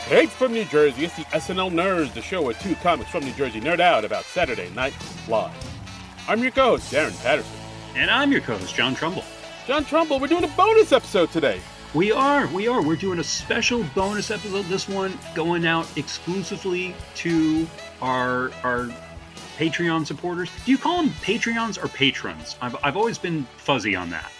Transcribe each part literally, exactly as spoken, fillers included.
Straight from New Jersey, it's the S N L Nerds, the show where two comics from New Jersey nerd out about Saturday Night Live. I'm your co-host, Darren Patterson. And I'm your co-host, John Trumbull. John Trumbull, we're doing a bonus episode today. We are, we are. We're doing a special bonus episode. This one going out exclusively to our our Patreon supporters. Do you call them Patreons or patrons? I've I've always been fuzzy on that.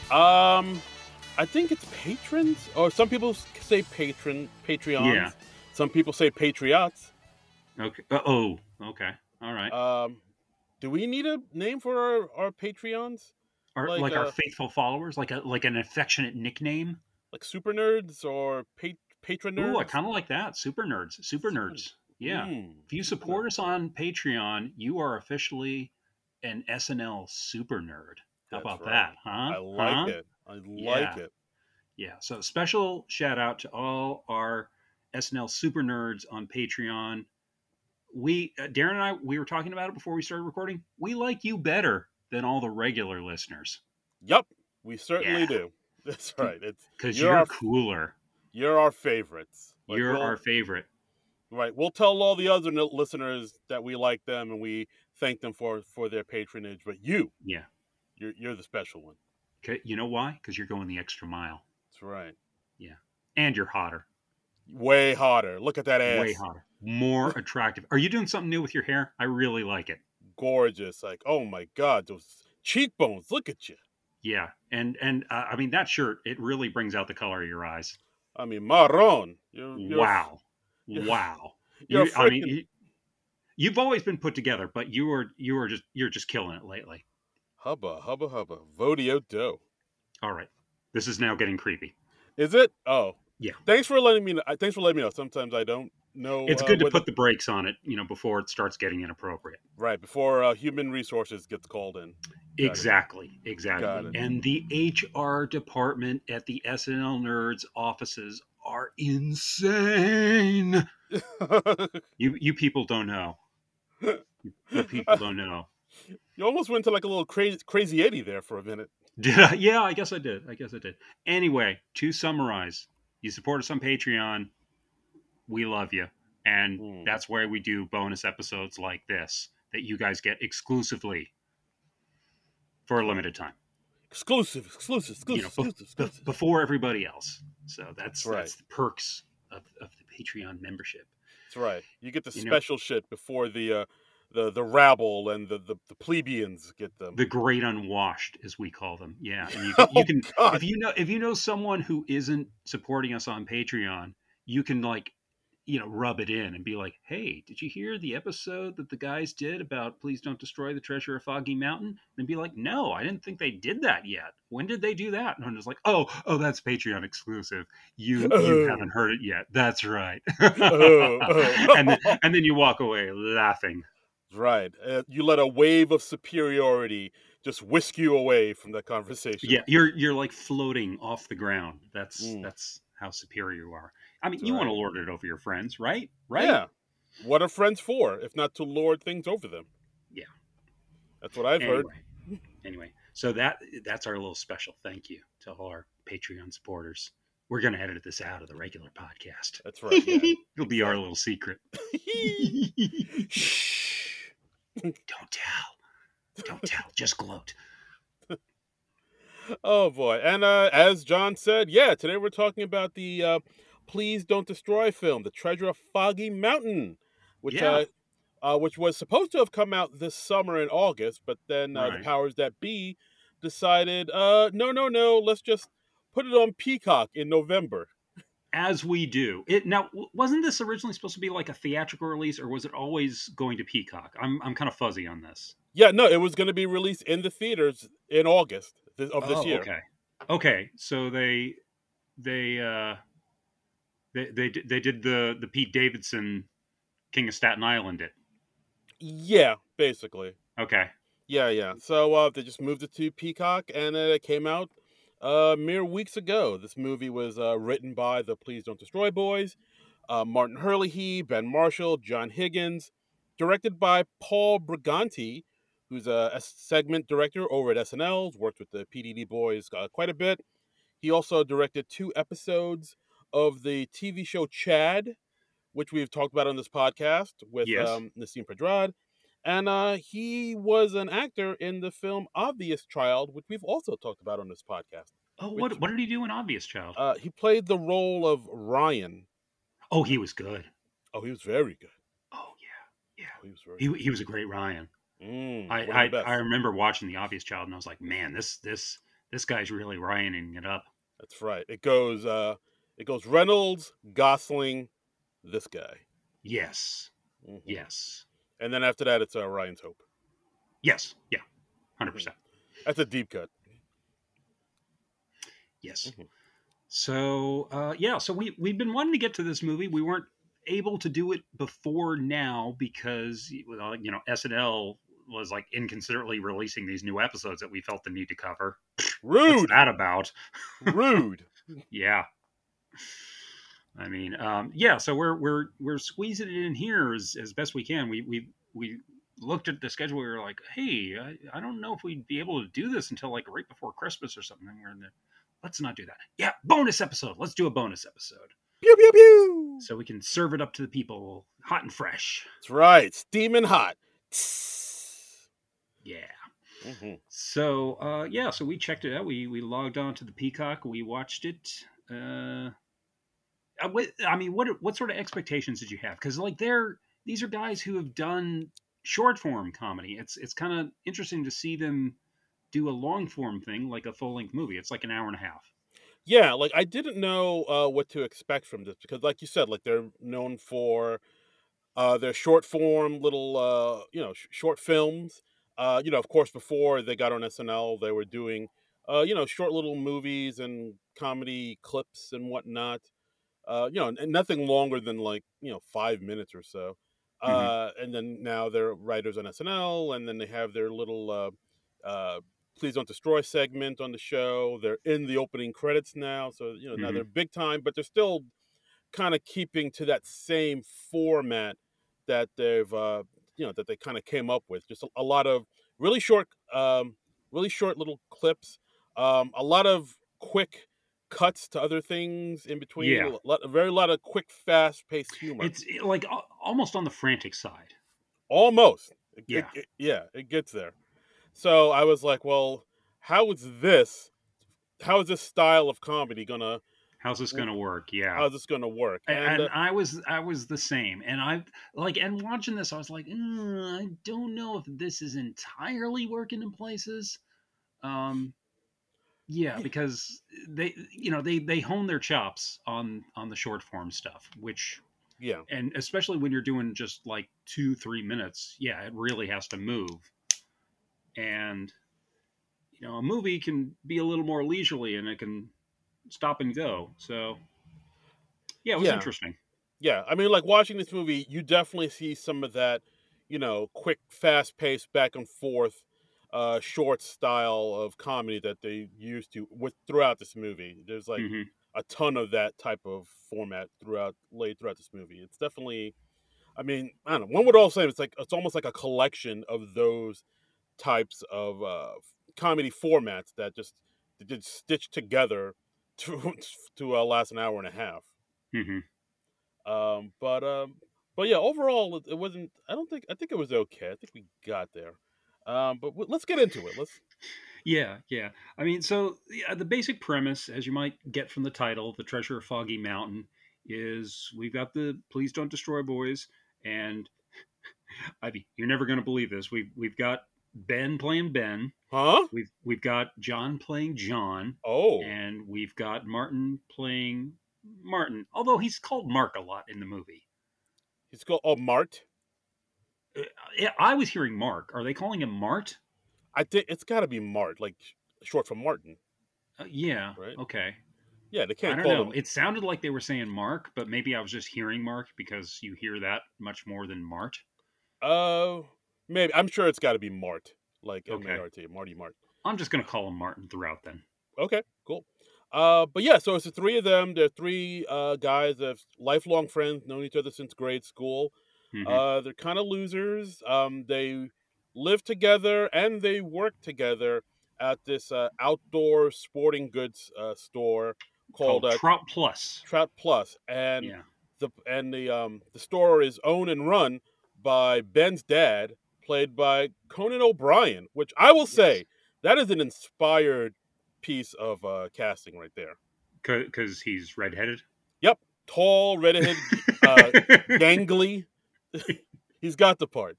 Um, I think it's patrons, or some people say patron, Patreons. Yeah. Some people say patriots. Okay. Uh, oh, okay. All right. Um, do we need a name for our, our Patreons? Our, like, like uh, our faithful followers, like a like an affectionate nickname. Like super nerds or pat- patron nerds? Ooh, I kind of like that. Super nerds. Super nerds. Yeah. Mm. If you support us on Patreon, you are officially an S N L super nerd. How That's about right. that, huh? I like huh? it. I like Yeah. it. Yeah. So special shout out to all our S N L super nerds on Patreon. We, uh, Darren and I, we were talking about it before we started recording. We like you better than all the regular listeners. Yep, we certainly Yeah. do. That's right. It's Because you're you're, our, cooler. you're our favorites. Like, You're we'll- our favorite. Right. We'll tell all the other n- listeners that we like them and we thank them for, for their patronage. But you, Yeah. you're you're the special one. 'Kay, you know why? Because you're going the extra mile. That's right. And you're hotter. Way hotter. Look at that ass. Way hotter. More attractive. Are you doing something new with your hair? I really like it. Gorgeous. Like, oh my God, those cheekbones. Look at you. Yeah. And, and uh, I mean, that shirt, it really brings out the color of your eyes. I mean, marron. You're, you're, Wow. you're- Wow. You're You- I mean, freaking- you, you've always been put together, but you are you are just you're just killing it lately. Hubba, hubba, hubba. Vodio do. All right. This is now getting creepy. Is it? Oh. Yeah. Thanks for letting me know. Thanks for letting me know. Sometimes I don't know. It's uh, good to whether- put the brakes on it, you know, before it starts getting inappropriate. Right, before uh, human resources gets called in. it. Exactly, Got exactly. it. And the H R department at the S N L Nerds offices are insane. You you people don't know. You people don't know. You almost went to like a little crazy, crazy Eddie there for a minute. Did I? Yeah, I guess I did. I guess I did. Anyway, to summarize, you support us on Patreon. We love you. And Mm. that's where we do bonus episodes like this that you guys get exclusively for a limited time. Exclusive, exclusive, exclusive, You know, exclusive, Be- exclusive. before everybody else. So that's Right. that's the perks of, of the Patreon membership. That's right. You get the You know- special shit before the uh, the the rabble and the, the, the plebeians get them. The great unwashed, as we call them. Yeah. And you can, you Oh, can God. if you know if you know someone who isn't supporting us on Patreon, you can like you know, rub it in and be like, hey, did you hear the episode that the guys did about Please Don't Destroy the Treasure of Foggy Mountain? And be like, no, I didn't think they did that yet. When did they do that? And I'm just like, oh, oh, that's Patreon exclusive. You Oh. you haven't heard it yet. That's right. Oh, oh. and, then, and then you walk away laughing. Right. Uh, you let a wave of superiority just whisk you away from that conversation. Yeah, you're you're like floating off the ground. That's Mm. that's how superior you are. I mean, That's you want to right. lord it over your friends, right? Right? Yeah. What are friends for, if not to lord things over them? Yeah. That's what I've heard. Anyway, anyway, so that that's our little special thank you to all our Patreon supporters. We're gonna edit this out of the regular podcast. That's right. Yeah. It'll be our little secret. Shh. Don't tell. Don't tell. Just gloat. Oh boy. And uh, as John said, yeah, today we're talking about the uh, Please Don't Destroy film, The Treasure of Foggy Mountain, which Yeah. uh, uh, which was supposed to have come out this summer in August, but then uh, Right. the powers that be decided, uh, no, no, no, let's just put it on Peacock in November. As we do. It now w- wasn't this originally supposed to be like a theatrical release, or was it always going to Peacock? I'm I'm kind of fuzzy on this. Yeah, no, it was going to be released in the theaters in August th- of this Oh, year. Okay. Okay. So they they uh they they d- they did the the Pete Davidson King of Staten Island it. Yeah, basically. Okay. Yeah, yeah. So uh, they just moved it to Peacock, and it came out uh, mere weeks ago. This movie was uh, written by the Please Don't Destroy boys, uh, Martin Herlihy, Ben Marshall, John Higgins, directed by Paul Briganti, who's a, a segment director over at S N L, worked with the P D D boys uh, quite a bit. He also directed two episodes of the T V show Chad, which we've talked about on this podcast with Yes. um, Nassim Pedrad. And uh, he was an actor in the film Obvious Child, which we've also talked about on this podcast. Oh, Which, what what did he do in Obvious Child? uh, he played the role of Ryan. Oh, he was good. Oh, he was very good. Oh yeah, yeah. Oh, he was very. He he was a great Ryan. Mm, I one of I, the best. I remember watching The Obvious Child, and I was like, man, this this this guy's really Ryaning it up. That's right. It goes. Uh, it goes Reynolds, Gosling, this guy. Yes, Mhm. yes, And then after that, it's uh, Ryan's Hope. yes, yeah, hundred percent. That's a deep cut. Yes. Mhm. So uh, yeah, so we we've been wanting to get to this movie. We weren't able to do it before now because uh, you know S N L was like inconsiderately releasing these new episodes that we felt the need to cover. What's Rude. that about? Rude. Yeah. I mean, um, yeah. So we're we're we're squeezing it in here as, as best we can. We we we looked at the schedule. We were like, hey, I, I don't know if we'd be able to do this until like right before Christmas or something. We're in the let's not do that. Yeah, bonus episode. Let's do a bonus episode. Pew pew pew. So we can serve it up to the people hot and fresh. That's right. Steaming hot. Yeah. Mm-hmm. So uh, yeah, so we checked it out. We we logged on to the Peacock. We watched it. Uh, I mean, what what sort of expectations did you have? Because like they're these are guys who have done short form comedy. It's it's kind of interesting to see them do a long form thing like a full length movie. It's like an hour and a half. Yeah, like I didn't know uh, what to expect from this because, like you said, like they're known for uh, their short form little, uh, you know, sh- short films. Uh, you know, of course, before they got on S N L, they were doing, uh, you know, short little movies and comedy clips and whatnot. Uh, you know, and nothing longer than like you know five minutes or so. Mm-hmm. Uh, and then now they're writers on S N L, and then they have their little uh, uh, "Please Don't Destroy" segment on the show. They're in the opening credits now, so you know now Mm-hmm. they're big time, but they're still kind of keeping to that same format that they've uh, you know that they kind of came up with. Just a, a lot of really short, um, really short little clips, um, a lot of quick cuts to other things in between. Yeah. A, lot, a very lot of quick, fast-paced humor. It's like almost on the frantic side. Almost. It, Yeah. It, it, yeah, it gets there. So I was like, well, how is this? How is this style of comedy gonna? How's this going to work? Yeah. How's this gonna work? And, And, and uh, I was I was the same, and I like and watching this, I was like, mm, I don't know if this is entirely working in places. Um, yeah, Yeah. because they you know they they hone their chops on on the short form stuff, which yeah, and especially when you're doing just like two three minutes, yeah, it really has to move. And you know, a movie can be a little more leisurely, and it can stop and go. So yeah, it was Yeah. interesting. yeah. I mean, like watching this movie, you definitely see some of that, you know, quick, fast-paced, back and forth, uh, short style of comedy that they used to with throughout this movie. There's like hmm a ton of that type of format throughout laid throughout this movie. It's definitely, I mean, I don't know. One would all say it's like it's almost like a collection of those types of uh, comedy formats that just that just stitched together to to uh, last an hour and a half. hmm Um, but um, but yeah, overall it, it wasn't. I don't think. I think it was okay. I think we got there. Um, but w- let's get into it. Let's. Yeah, yeah. I mean, so yeah, the basic premise, as you might get from the title, "The Treasure of Foggy Mountain," is we've got the "Please Don't Destroy" boys, and Ivy, you're never going to believe this. We've we've got Ben playing Ben, Huh? we've we've got John playing John, Oh, and we've got Martin playing Martin. Although he's called Mark a lot in the movie. he's called. Oh, Mart. Uh, yeah, I was hearing Mark. Are they calling him Mart? I think it's got to be Mart, like sh- short for Martin, Uh, yeah. right? Okay. Yeah, they I can't don't call know. him. It sounded like they were saying Mark, but maybe I was just hearing Mark because you hear that much more than Mart. Uh, maybe I'm sure it's got to be Mart, like M Okay. A R T, Marty Mart. I'm just going to call him Martin throughout then. Okay, cool. Uh, but yeah, so it's the three of them. They're three uh guys that have lifelong friends, known each other since grade school. hmm Uh, they're kind of losers. Um, they live together and they work together at this uh, outdoor sporting goods uh, store called called uh, Trout Plus. Trout Plus, and Yeah. the and the um the store is owned and run by Ben's dad, played by Conan O'Brien, which I will Yes. say that is an inspired piece of uh, casting right there. Because he's redheaded. Yep, tall, redheaded, uh, gangly. He's got the part.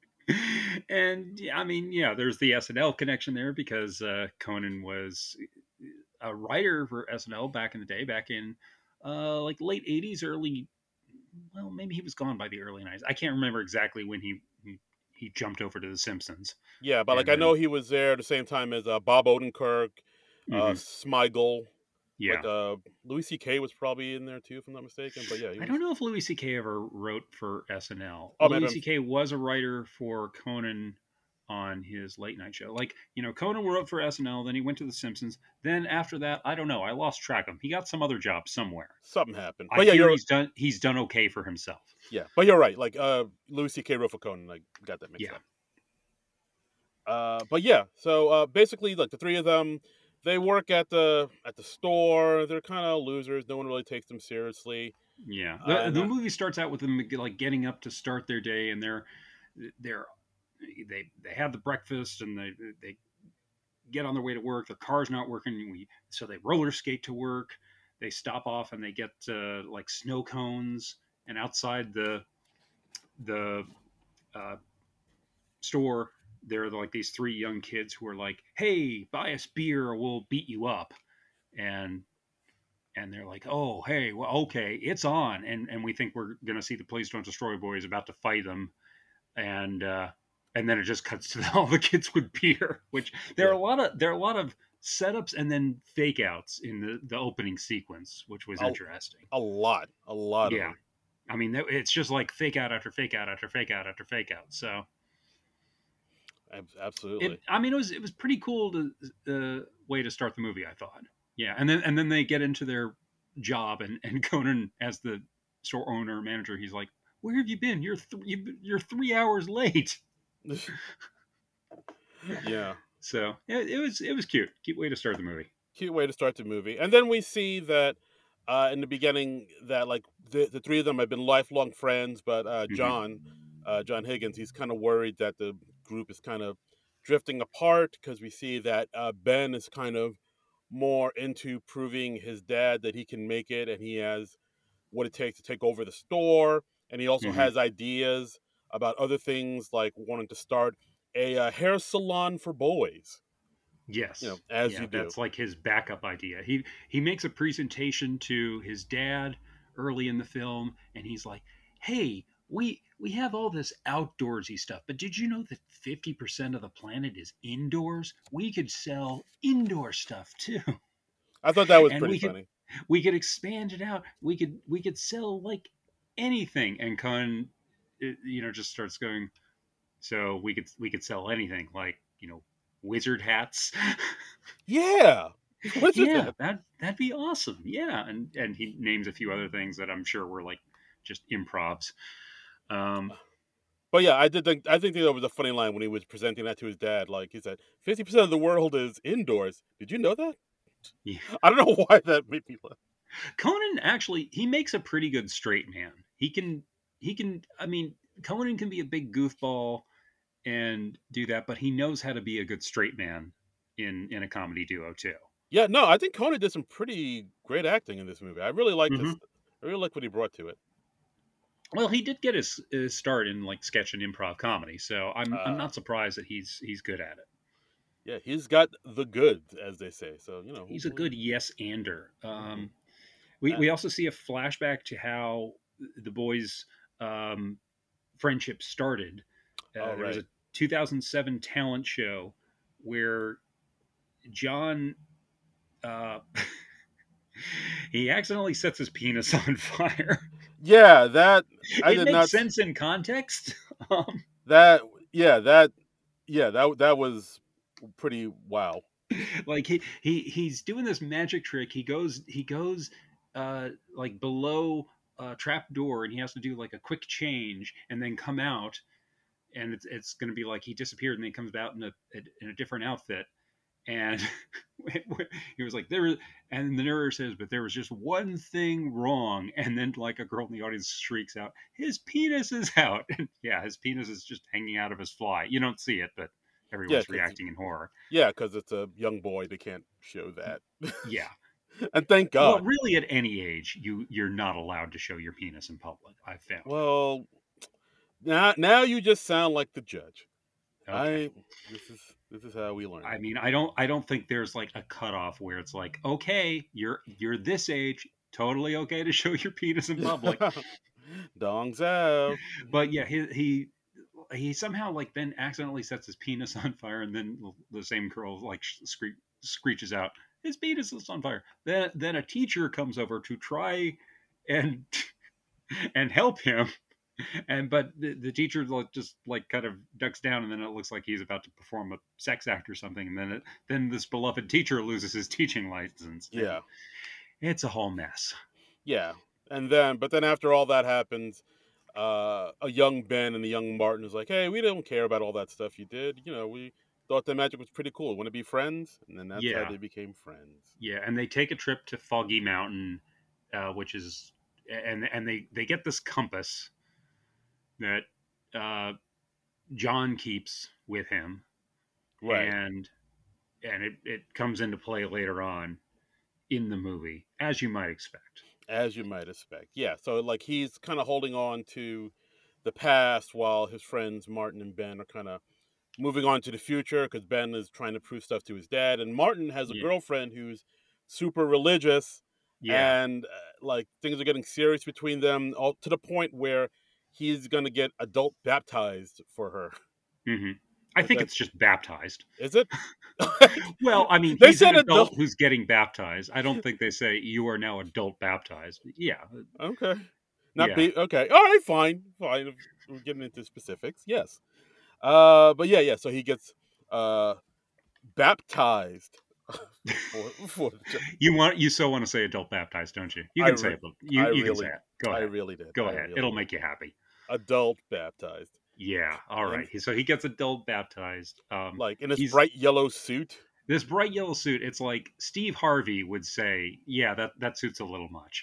And yeah, I mean, yeah, there's the S N L connection there because uh, Conan was a writer for S N L back in the day, back in uh, like late eighties, early. Well, maybe he was gone by the early nineties. I can't remember exactly when he he, he jumped over to The Simpsons. Yeah, but like And I know then, he was there at the same time as uh, Bob Odenkirk, uh, mhm, Smigel. yeah. Like uh, Louis C K was probably in there too, if I'm not mistaken. But yeah, he I was. don't know if Louis C K ever wrote for S N L. Oh man, Louis I'm, C K was a writer for Conan on his late night show. Like, you know, Conan wrote for S N L, then he went to The Simpsons. Then after that, I don't know. I lost track of him. He got some other job somewhere. something happened. I But yeah, hear you're he's done he's done okay for himself. yeah, but you're right. Like uh, Louis C K wrote for Conan. Like got that mixed Yeah. up. Uh, but yeah, so uh, basically, like the three of them, they work at the at the store. They're kind of losers. No one really takes them seriously. Yeah. Uh, The and the uh, movie starts out with them like getting up to start their day, and they're they're they they have the breakfast, and they they get on their way to work. Their car's not working. We so they roller skate to work. They stop off and they get uh, like snow cones, and outside the the uh, store, there are like these three young kids who are like, "Hey, buy us beer, or we'll beat you up." And and they're like, "Oh, hey, well, okay, it's on." And and we think we're gonna see the Please Don't Destroy boys about to fight them, and uh, and then it just cuts to all the kids with beer. Which there are yeah, a lot of there are a lot of setups and then fake outs in the the opening sequence, which was a, interesting. a lot, a lot of Yeah, them. I mean, it's just like fake out after fake out after fake out after fake out. So Ab- it, absolutely. I mean, it was it was pretty cool to uh, way to start the movie, I thought. Yeah, and then and then they get into their job, and and Conan as the store owner manager, he's like, "Where have you been? You're th- you're three hours late." Yeah, So it, it was it was cute, cute way to start the movie. cute way to start the movie. And then we see that uh, in the beginning that like the the three of them have been lifelong friends, but uh, Hmm. John, uh, John Higgins, he's kind of worried that the group is kind of drifting apart because we see that uh, Ben is kind of more into proving his dad that he can make it and he has what it takes to take over the store, and he also Hmm. has ideas about other things like wanting to start a uh, hair salon for boys. You know, Yes, as yeah, you do. that's like his backup idea. He he makes a presentation to his dad early in the film, and he's like, "Hey, we we have all this outdoorsy stuff, but did you know that fifty percent of the planet is indoors? We could sell indoor stuff too, I thought that was and pretty we could funny. we could expand it out. We could we could sell like anything." And Khan, you know, just starts going. So we could we could sell anything, like, you know, wizard hats. Yeah. What's with Yeah, that? that that'd be awesome. Yeah, and and he names a few other things that I'm sure were like just improvs. Um, But yeah, I did think I think that was a funny line when he was presenting that to his dad. Like he said, fifty percent of the world is indoors. Did you know that? yeah. I don't know why that made me laugh. Conan actually he makes a pretty good straight man. He can he can I mean Conan can be a big goofball and do that, but he knows how to be a good straight man in in a comedy duo too. Yeah, no, I think Conan did some pretty great acting in this movie. I really liked his Hmm. I really liked what he brought to it. Well, he did get his, his start in like sketch and improv comedy, so I'm I'm Uh not surprised that he's he's good at it. yeah, he's got the goods, as they say. So, you know, He's a hopefully. good yes ander. Hmm. Um, we Uh, we also see a flashback to how the boys' um, friendship started. Uh, all there was right. a two thousand seven talent show where John uh, he accidentally sets his penis on fire. Yeah, that I It did makes not. sense in context. Um, That yeah, that yeah, that that was pretty wow. like he he he's doing this magic trick. He goes he goes uh like below a trap door, and he has to do like a quick change and then come out, and it's it's going to be like he disappeared and then he comes out in a in a different outfit, And he was like, there, and the narrator says, but there was just one thing wrong. And then, like, a girl in the audience shrieks out, his penis is out. And yeah, his penis is just hanging out of his fly. You don't see it, but Yeah, everyone's because reacting in horror. yeah, because it's a young boy. They can't show that. Yeah. And thank Well, God. really, at any age, you you're not allowed to show your penis in public, I've found. Well, now now you just sound like the judge. Okay. I this is this is how we learn. I mean, I don't I don't think there's like a cutoff where it's like, okay, you're you're this age, totally okay to show your penis in public. Dongs out. But yeah, he he he somehow like then accidentally sets his penis on fire, and then the same girl like scree- screeches out, his penis is on fire. Then then a teacher comes over to try and and help him. And but the, the teacher like just like kind of ducks down, and then it looks like he's about to perform a sex act or something, and then it, then this beloved teacher loses his teaching license. Yeah, it's a whole mess. Yeah, and then but then after all that happens, uh, a young Ben and a young Martin is like, "Hey, we don't care about all that stuff you did. You know, we thought the magic was pretty cool. Want to be friends?" And then that's Yeah. how they became friends. Yeah, and they take a trip to Foggy Mountain, uh, which is and and they they get this compass that uh, John keeps with him, Right. and and it, it comes into play later on in the movie, as you might expect. As you might expect. Yeah, so like he's kind of holding on to the past while his friends Martin and Ben are kind of moving on to the future because Ben is trying to prove stuff to his dad, and Martin has a Yeah. girlfriend who's super religious, Yeah, and uh, like things are getting serious between them, all to the point where he's gonna get adult baptized for her. hmm I Like think that, it's just baptized. is it? Well, I mean, They he's an said adult adult. who's getting baptized. I don't think they say you are now adult baptized. Yeah, Okay, not yeah, be okay. All right, fine, fine. We're getting into specifics. Yes. Uh, but yeah, yeah. So he gets uh baptized. for, for, you want you so want to say adult baptized, don't you? You I can say re- it. You I you can really, say it. Go I ahead. really did. Go I ahead. really It'll did. make you happy. Adult baptized. Yeah. All And, right. So he gets adult baptized. Um, like in his he's bright yellow suit. this bright yellow suit. It's like Steve Harvey would say, "Yeah, that that suit's a little much."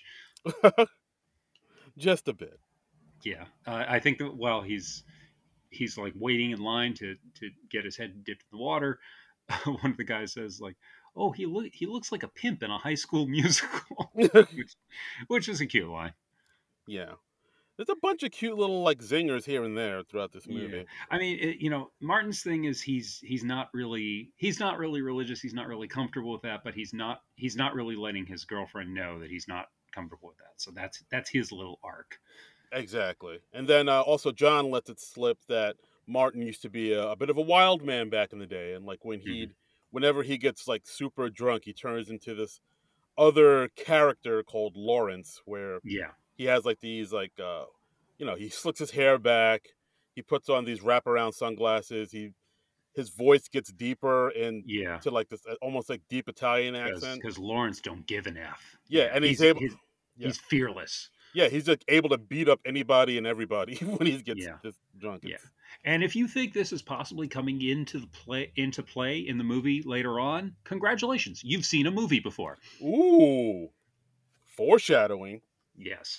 Just a bit. Yeah. Uh, I think that while he's he's like waiting in line to to get his head dipped in the water, one of the guys says like, "Oh, he look he looks like a pimp in a High School Musical," which which is a cute line. Yeah. There's a bunch of cute little like zingers here and there throughout this Yeah, movie. I mean, it, you know, Martin's thing is he's he's not really he's not really religious. He's not really comfortable with that, but he's not he's not really letting his girlfriend know that he's not comfortable with that. So that's that's his little arc. Exactly. And then uh, also John lets it slip that Martin used to be a, a bit of a wild man back in the day, and like when he, hmm would whenever he gets like super drunk, he turns into this other character called Lawrence, where Yeah, he has like these like uh, you know, he slicks his hair back, he puts on these wraparound sunglasses, he his voice gets deeper and yeah, to like this uh, almost like deep Italian because accent. because Lawrence don't give an f. Yeah, Yeah, and he's he's able. he's Yeah, he's fearless. yeah, he's like able to beat up anybody and everybody when he gets Yeah, just drunk. yeah. It's, And if you think this is possibly coming into the play into play in the movie later on, congratulations, you've seen a movie before. ooh, foreshadowing. Yes.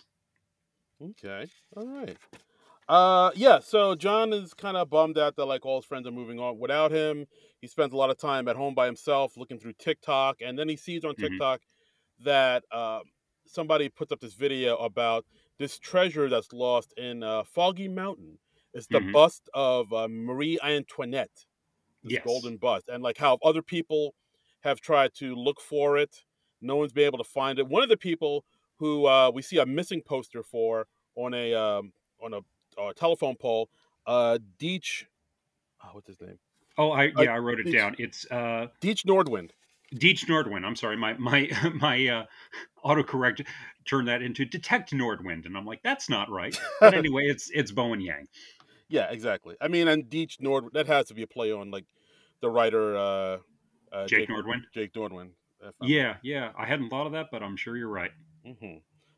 Okay, all right. Uh, yeah. So John is kind of bummed out that like all his friends are moving on without him. He spends a lot of time at home by himself looking through TikTok, and then he sees on hmm TikTok that uh, somebody puts up this video about this treasure that's lost in uh, Foggy Mountain. It's the hmm bust of uh, Marie Antoinette, this Yes. golden bust, and like how other people have tried to look for it. No one's been able to find it. One of the people who uh, we see a missing poster for on a um, on a uh, telephone pole, uh, Deech, oh, what's his name? Oh, I Uh, yeah, I wrote it Deech, down. It's uh Deech Nordwind. Deech Nordwind. I'm sorry, my my my uh, autocorrect turned that into Detect Nordwind, and I'm like, that's not right. But anyway, it's it's Bowen Yang. Yeah, exactly. I mean, and Deech Nord, that has to be a play on like the writer uh, uh, Jake Jake Nordwind. Jake Nordwind. If I'm, Yeah, yeah. I hadn't thought of that, but I'm sure you're right. hmm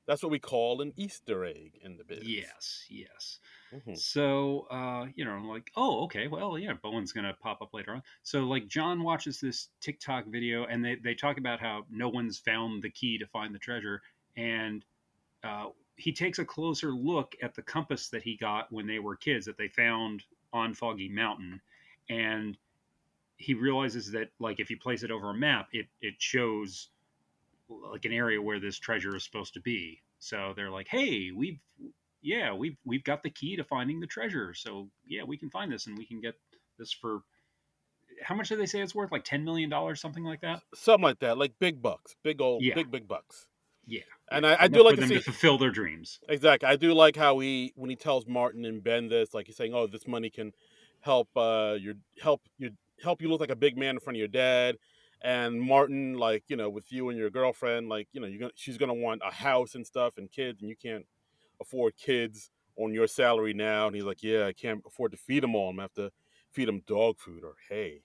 That's what we call an Easter egg in the biz. Yes, yes. Mm-hmm. So, uh, you know, like, oh, okay, well, yeah, Bowen's gonna pop up later on. So, like, John watches this TikTok video, and they they talk about how no one's found the key to find the treasure, and uh, he takes a closer look at the compass that he got when they were kids that they found on Foggy Mountain, and he realizes that, like, if you place it over a map, it it shows like an area where this treasure is supposed to be. So they're like, "Hey, we've yeah, we've we've got the key to finding the treasure. So yeah, we can find this, and we can get this for how much did they say it's worth? Like ten million dollars, something like that." Something like that, like big bucks, big old, Yeah, big big bucks. yeah, And yeah. I, I do Enough like for to them to see fulfill their dreams. exactly. I do like how he when he tells Martin and Ben this, like he's saying, "Oh, this money can help uh your help you help you look like a big man in front of your dad." And Martin, like you know, with you and your girlfriend, like you know, you're gonna she's gonna want a house and stuff and kids, and you can't afford kids on your salary now. And he's like, "Yeah, I can't afford to feed them all. I'm gonna have to feed them dog food or hay."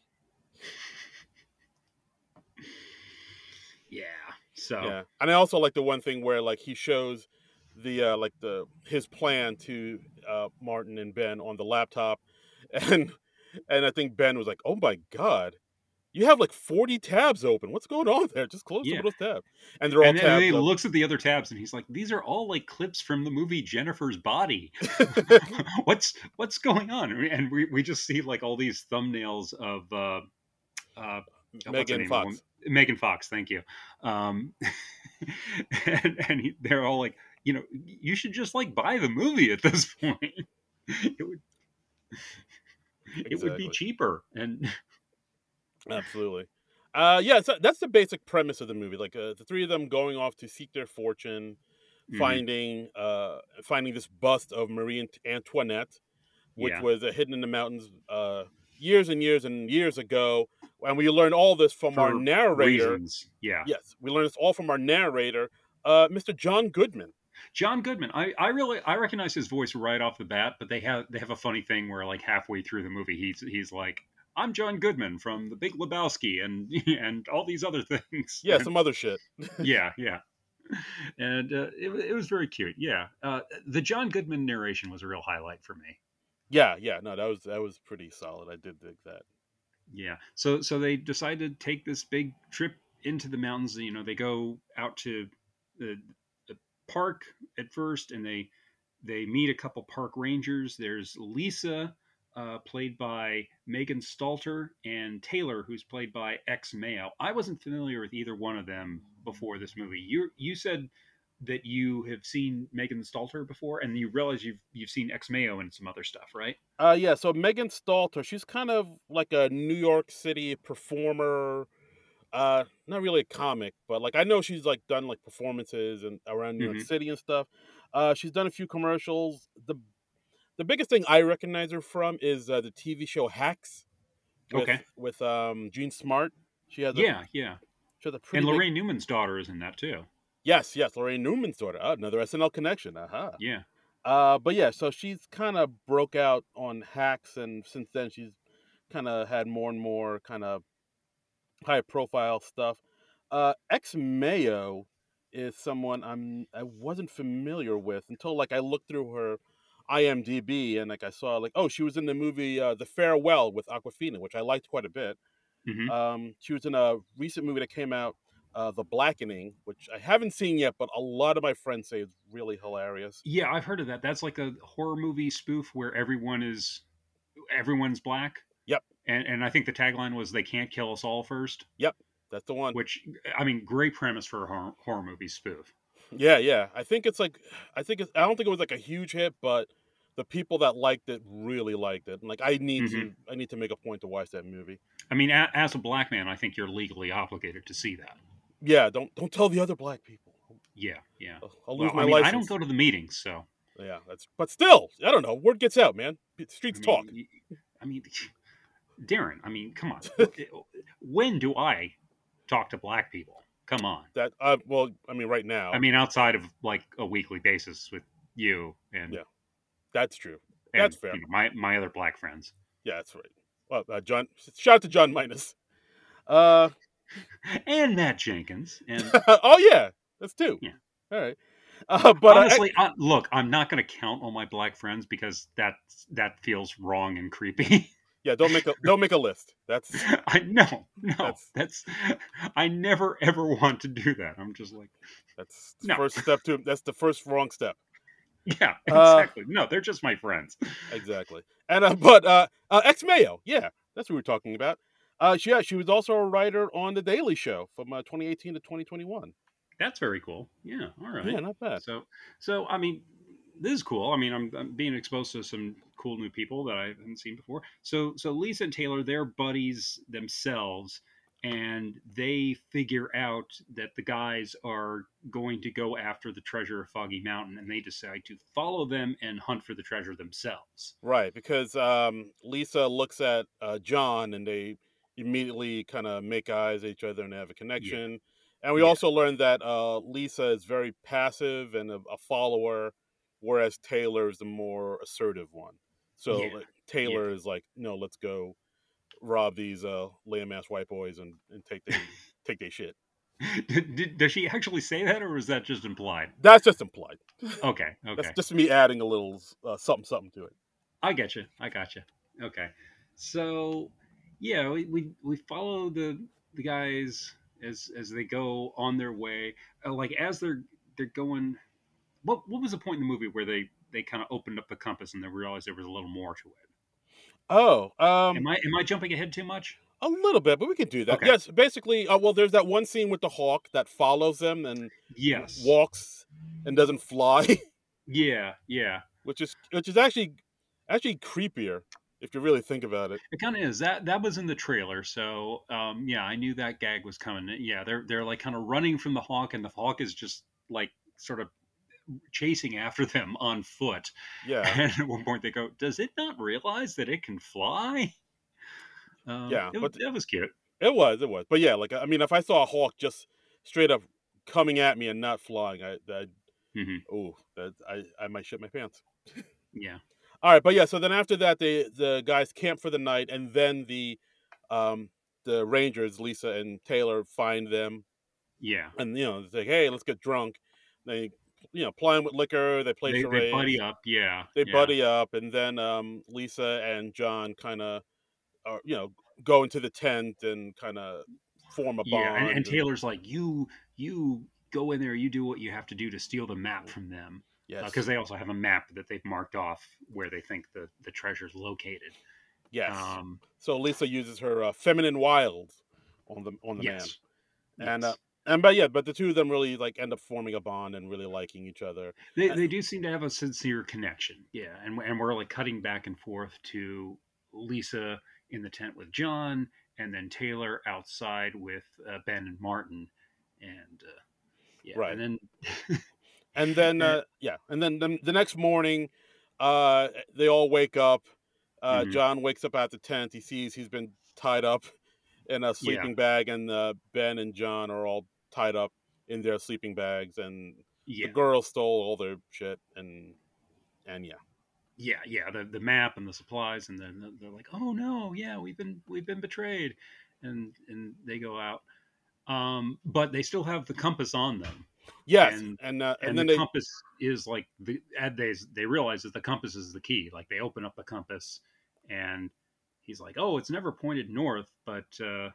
Yeah. So Yeah, and I also like the one thing where like he shows the uh, like the his plan to uh, Martin and Ben on the laptop, and and I think Ben was like, "Oh my god, you have like forty tabs open. What's going on there? Just close some yeah, of those tabs." And they're all and then tabs he of. looks at the other tabs, and he's like, "These are all like clips from the movie Jennifer's Body. what's what's going on?" And we we just see like all these thumbnails of. Uh, uh, what's her Megan name? The woman- Fox. Megan Fox, thank you. Um, and and he, they're all like, you know, you should just like buy the movie at this point. it would it would be Exactly. cheaper. And Absolutely. Uh, yeah, so that's the basic premise of the movie. Like uh, the three of them going off to seek their fortune, Mhm. finding uh, finding this bust of Marie Ant- Antoinette, which yeah, was uh, hidden in the mountains uh, years and years and years ago. And we learned all this from our for narrator. reasons. Yeah, Yes, we learned this all from our narrator, uh, Mister John Goodman. John Goodman. I, I really I recognize his voice right off the bat, but they have they have a funny thing where like halfway through the movie he's he's like, "I'm John Goodman from The Big Lebowski and and all these other things." Yeah, some other shit. yeah, yeah. And uh, it, it was very cute. Yeah, uh, the John Goodman narration was a real highlight for me. Yeah, yeah, no, that was that was pretty solid. I did dig that. Yeah. So so they decide to take this big trip into the mountains. You know, they go out to the, the park at first, and they they meet a couple park rangers. There's Lisa, uh, played by Megan Stalter, and Taylor, who's played by X Mayo. I wasn't familiar with either one of them before this movie. You you said that you have seen Megan Stalter before, and you realize you've you've seen X Mayo and some other stuff, right? Uh, yeah, so Megan Stalter, she's kind of like a New York City performer. Uh, not really a comic, but like I know she's like done like performances and around New York Mm-hmm. City and stuff. Uh, she's done a few commercials. the The biggest thing I recognize her from is uh, the T V show Hacks with Okay. with um Jean Smart. She has a Yeah, yeah. she has a And pretty big. Lorraine Newman's daughter is in that too. Yes, yes, Lorraine Newman's daughter. Oh, another S N L connection. Aha. Yeah. Uh, but yeah, so she's kind of broke out on Hacks, and since then she's kind of had more and more kind of high profile stuff. Uh, Ex Mayo is someone I'm I wasn't familiar with until like I looked through her IMDb and like I saw like oh she was in the movie uh, The Farewell with Aquafina, which I liked quite a bit. hmm Um, she was in a recent movie that came out, uh, The Blackening, which I haven't seen yet, but a lot of my friends say is really hilarious. Yeah, I've heard of that. That's like a horror movie spoof where everyone is everyone's black. Yep, And and I think the tagline was "They can't kill us all first," yep, that's the one. which I mean, great premise for a horror, horror movie spoof. Yeah, yeah. I think it's like I think it's, I don't think it was like a huge hit, but the people that liked it really liked it. And like I need hmm to I need to make a point to watch that movie. I mean, a, as a black man, I think you're legally obligated to see that. Yeah, don't don't tell the other black people. Yeah, yeah. I'll, I'll Well, lose my I mean, I license. don't go to the meetings, so Yeah, that's but still, I don't know. Word gets out, man. The I streets mean, talk. y- I mean, Darren. I mean, come on. When do I talk to black people? Come on. That uh well, I mean right now. I mean, outside of like a weekly basis with you and Yeah. That's true. and That's fair. you know, my my other black friends Yeah, that's right. Well, uh, John, shout out to John Minus. Uh, and Matt Jenkins and oh yeah, that's two. Yeah. All right. Uh, but uh, Honestly, uh, look, I'm not going to count on my black friends because that that feels wrong and creepy. yeah, don't make a don't make a list. That's I no, no, that's that's I never ever want to do that. I'm just like, that's the no, first step to that's the first wrong step. yeah, Uh, exactly. No, they're just my friends. exactly. And uh, but uh, uh, Ex Mayo, yeah, that's what we were talking about. Uh, she, yeah, she was also a writer on the Daily Show from uh, twenty eighteen to twenty twenty-one. That's very cool. Yeah, all Yeah, right. not bad. So, so I mean, this is cool. I mean, I'm, I'm being exposed to some cool new people that I haven't seen before. So, so Lisa and Taylor, they're buddies themselves, and they figure out that the guys are going to go after the treasure of Foggy Mountain, and they decide to follow them and hunt for the treasure themselves. Right, because um, Lisa looks at uh, John and they immediately kind of make eyes at each other and they have a Yeah, connection. And we yeah, also learned that uh, Lisa is very passive and a, a follower, whereas Taylor is the more assertive one. So yeah, like, yeah. Taylor is like, no, let's go rob these uh, lame ass white boys and, and take they take their shit. Did, did, does she actually say that, or was that just implied? That's just implied. Okay, That's okay. just me adding a little uh, something something to it. I get you. I got you. Okay. So, yeah, we, we we follow the the guys as as they go on their way. Uh, like as they're they're going. What what was the point in the movie where they they kind of opened up the compass and they realized there was a little more to it? Oh, um, Am I am I jumping ahead too much? a little bit, but we can do that. Okay. Yes, basically, uh, well, there's that one scene with the hawk that follows them and w- Yes. walks and doesn't fly, Yeah. Yeah. which is which is actually actually creepier if you really think about it. It kind of is. That that was in the trailer, so um, yeah, I knew that gag was coming. Yeah, they're they're like kind of running from the hawk, and the hawk is just like sort of chasing after them on foot. Yeah, And at one point they go, "Does it not realize that it can fly?" Um, yeah, it, was- but that was cute. it was it was, but yeah, like I mean, if I saw a hawk just straight up coming at me and not flying, I, I Hmm. oh, that I I might shit my pants. Yeah, All right, but yeah, so then after that, they the guys camp for the night, and then the um the Rangers, Lisa and Taylor, find them yeah. and you know, it's like, hey, let's get drunk. They, you know, ply 'em with liquor. They play They they buddy charades. up. Yeah, They yeah, buddy up, and then um, Lisa and John kind of, uh, you know, go into the tent and kind of form a yeah. And and bond. And Taylor's like, "You you go in there. You do what you have to do to steal the map from them." Because yes, they also have a map that they've marked off where they think the, the treasure's located. yes. Um, So Lisa uses her uh, feminine wiles on the on the man, yes, and uh, yes. and but yeah, but the two of them really like end up forming a bond and really liking each other. They Uh, they do seem to have a sincere connection. Yeah, and and we're like cutting back and forth to Lisa in the tent with John, and then Taylor outside with uh, Ben and Martin, and uh, yeah, right. and then And then and, uh, yeah, and then the, the next morning, uh, they all wake up. Uh, mhm, John wakes up at the tent. He sees he's been tied up in a yeah, sleeping bag, and uh, Ben and John are all tied up in their sleeping bags, and the yeah, girls stole all their shit, and and yeah, yeah, yeah. The the map and the supplies, and then they're like, "Oh no, yeah, we've been we've been betrayed," and and they go out. Um, but they still have the compass on them, yes, and and uh, and and the then they compass is like the and they they realize that the compass is the key. Like they open up the compass, and he's like, "Oh, it's never pointed north," but uh,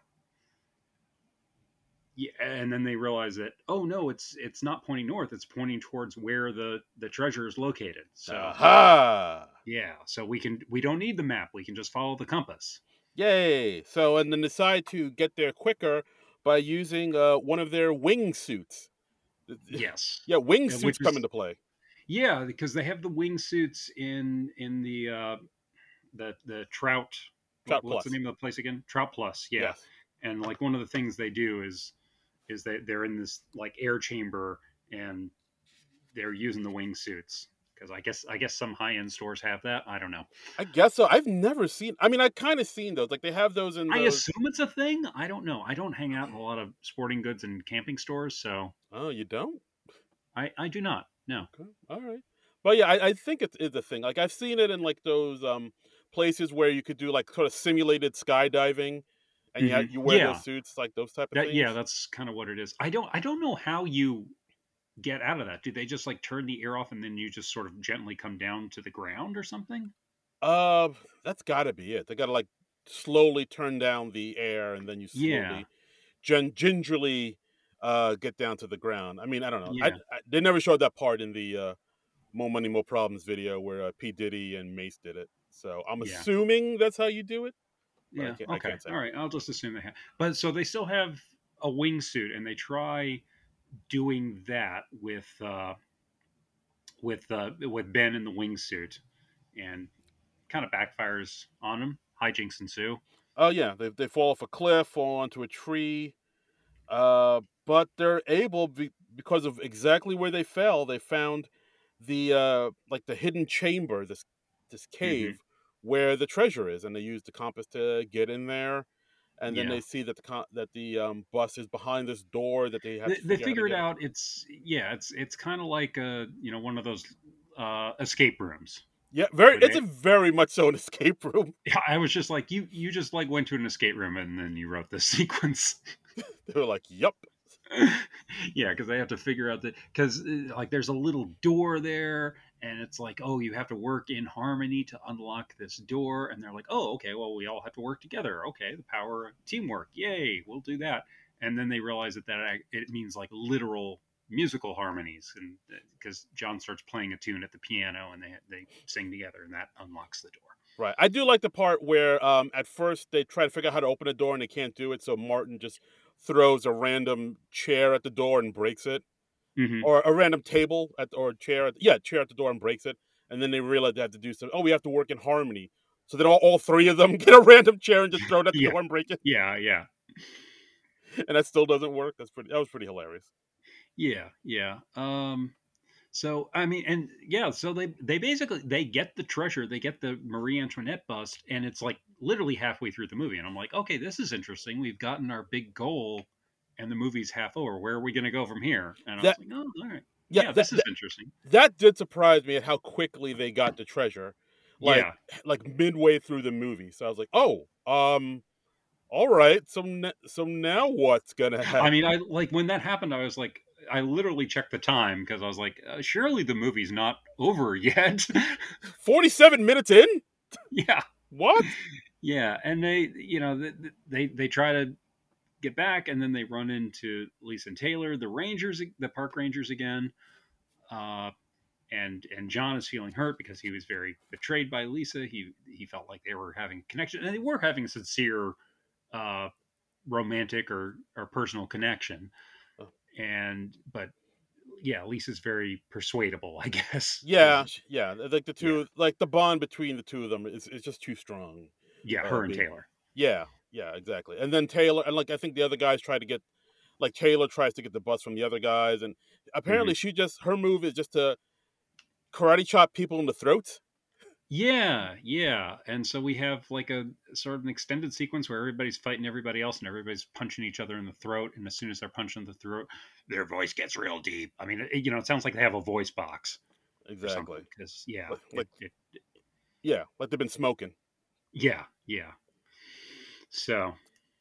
yeah, and then they realize that oh no, it's it's not pointing north. It's pointing towards where the the treasure is located. So aha, yeah, so we can we don't need the map. We can just follow the compass. yay! So and then decide to get there quicker by using uh, one of their wingsuits. Yes, Yeah, Uh, which wingsuits come is into play. yeah because they have the wingsuits in in the uh, the the Trout. What, Trout what's the Plus. name of the place again? Trout Plus. Yeah, Yes. and like one of the things they do is is that they're in this like air chamber and they're using the wingsuits because I guess I guess some high end stores have that. I don't know. I guess so. I've never seen. I mean, I kind of seen those. Like they have those in I those. assume it's a thing. I don't know. I don't hang out in a lot of sporting goods and camping stores, so Oh, you don't? I I do not. No. Okay. All right. But yeah, I, I think it's, it's a thing. Like I've seen it in like those um places where you could do like sort of simulated skydiving, and you Hmm. ha- you wear those Yeah. suits, like those type of That yeah, things. that's kind of what it is. I don't I don't know how you get out of that? Do they just like turn the air off and then you just sort of gently come down to the ground or something? Uh, that's got to be it. They got to like slowly turn down the air, and then you Yeah, slowly, gin- gingerly, uh, get down to the ground. I mean, I don't know. I, yeah, I they never showed that part in the uh, "More Money, More Problems" video where uh, P Diddy and Mace did it. So I'm yeah, assuming that's how you do it, but I yeah. can't. I Okay, can't say. all right. I'll just assume they have. But so they still have a wingsuit, and they try doing that with uh, with uh, with Ben in the wingsuit, and kind of backfires on him. Hijinks ensue. Oh yeah, they they fall off a cliff, fall onto a tree. Uh, but they're able be, because of exactly where they fell. They found the uh like the hidden chamber, this this Hmm. cave where the treasure is, and they use the compass to get in there. And then Yeah, they see that the con- that the um, bus is behind this door that they have they, to they figure out how to figure it get. out. It's yeah, it's it's kind of like a you know one of those uh, escape rooms Yeah, very. where It's they. a very much so an escape room. I was just like you. You just like went to an escape room and then you wrote this sequence. They were like, "Yup." Yeah, because they have to figure out that because like there's a little door there, and it's like, oh, you have to work in harmony to unlock this door, and they're like, oh, okay, well, we all have to work together. Okay, the power of teamwork, yay, we'll do that. And then they realize that that it means like literal musical harmonies, and because John starts playing a tune at the piano, and they they sing together, and that unlocks the door. Right. I do like the part where um, at first they try to figure out how to open a door and they can't do it, so Martin just throws a random chair at the door and breaks it, Hmm. or a random table at or chair at yeah chair at the door and breaks it, and then they realize they have to do something. Oh, we have to work in harmony. So then all, all three of them get a random chair and just throw it at the Yeah, door and break it, yeah, yeah. and that still doesn't work. That's pretty. That was pretty hilarious. Yeah, yeah. Um, so I mean, and yeah, so they they basically they get the treasure, they get the Marie Antoinette bust, and it's like literally halfway through the movie, and I'm like, okay, this is interesting. We've gotten our big goal, and the movie's half over. Where are we going to go from here? And I was That like, oh, all right, yeah yeah, that, this is that interesting. that did surprise me at how quickly they got the treasure, like Yeah, like midway through the movie. So I was like, oh, um, all right. So n- so now what's gonna I mean, happen? I like when that happened, I was like. I literally checked the time because I was like, uh, surely the movie's not over yet. Forty-seven minutes in. Yeah, What? yeah, and they, you know, they they, they try to get back, and then they run into Lisa and Taylor, the Rangers, the park rangers again. Uh, and and John is feeling hurt because he was very betrayed by Lisa. He he felt like they were having a connection, and they were having a sincere uh, romantic or or personal connection. And but yeah, Lisa's very persuadable, I guess. Is Yeah, sh- yeah. Like the yeah, two, like the bond between the two of them is is just too strong. yeah, Uh, her and be, Taylor. yeah, yeah, exactly. And then Taylor, and like I think the other guys try to get, like Taylor tries to get the bus from the other guys, and apparently Hmm. she just her move is just to karate chop people in the throat. Yeah, yeah. And so we have like a sort of an extended sequence where everybody's fighting everybody else and everybody's punching each other in the throat. And as soon as they're punched in the throat, their voice gets real deep. I mean, it, you know, it sounds like they have a voice box or something. Exactly. Because yeah, Like, it, like it, yeah, like they've been smoking. yeah, yeah. So,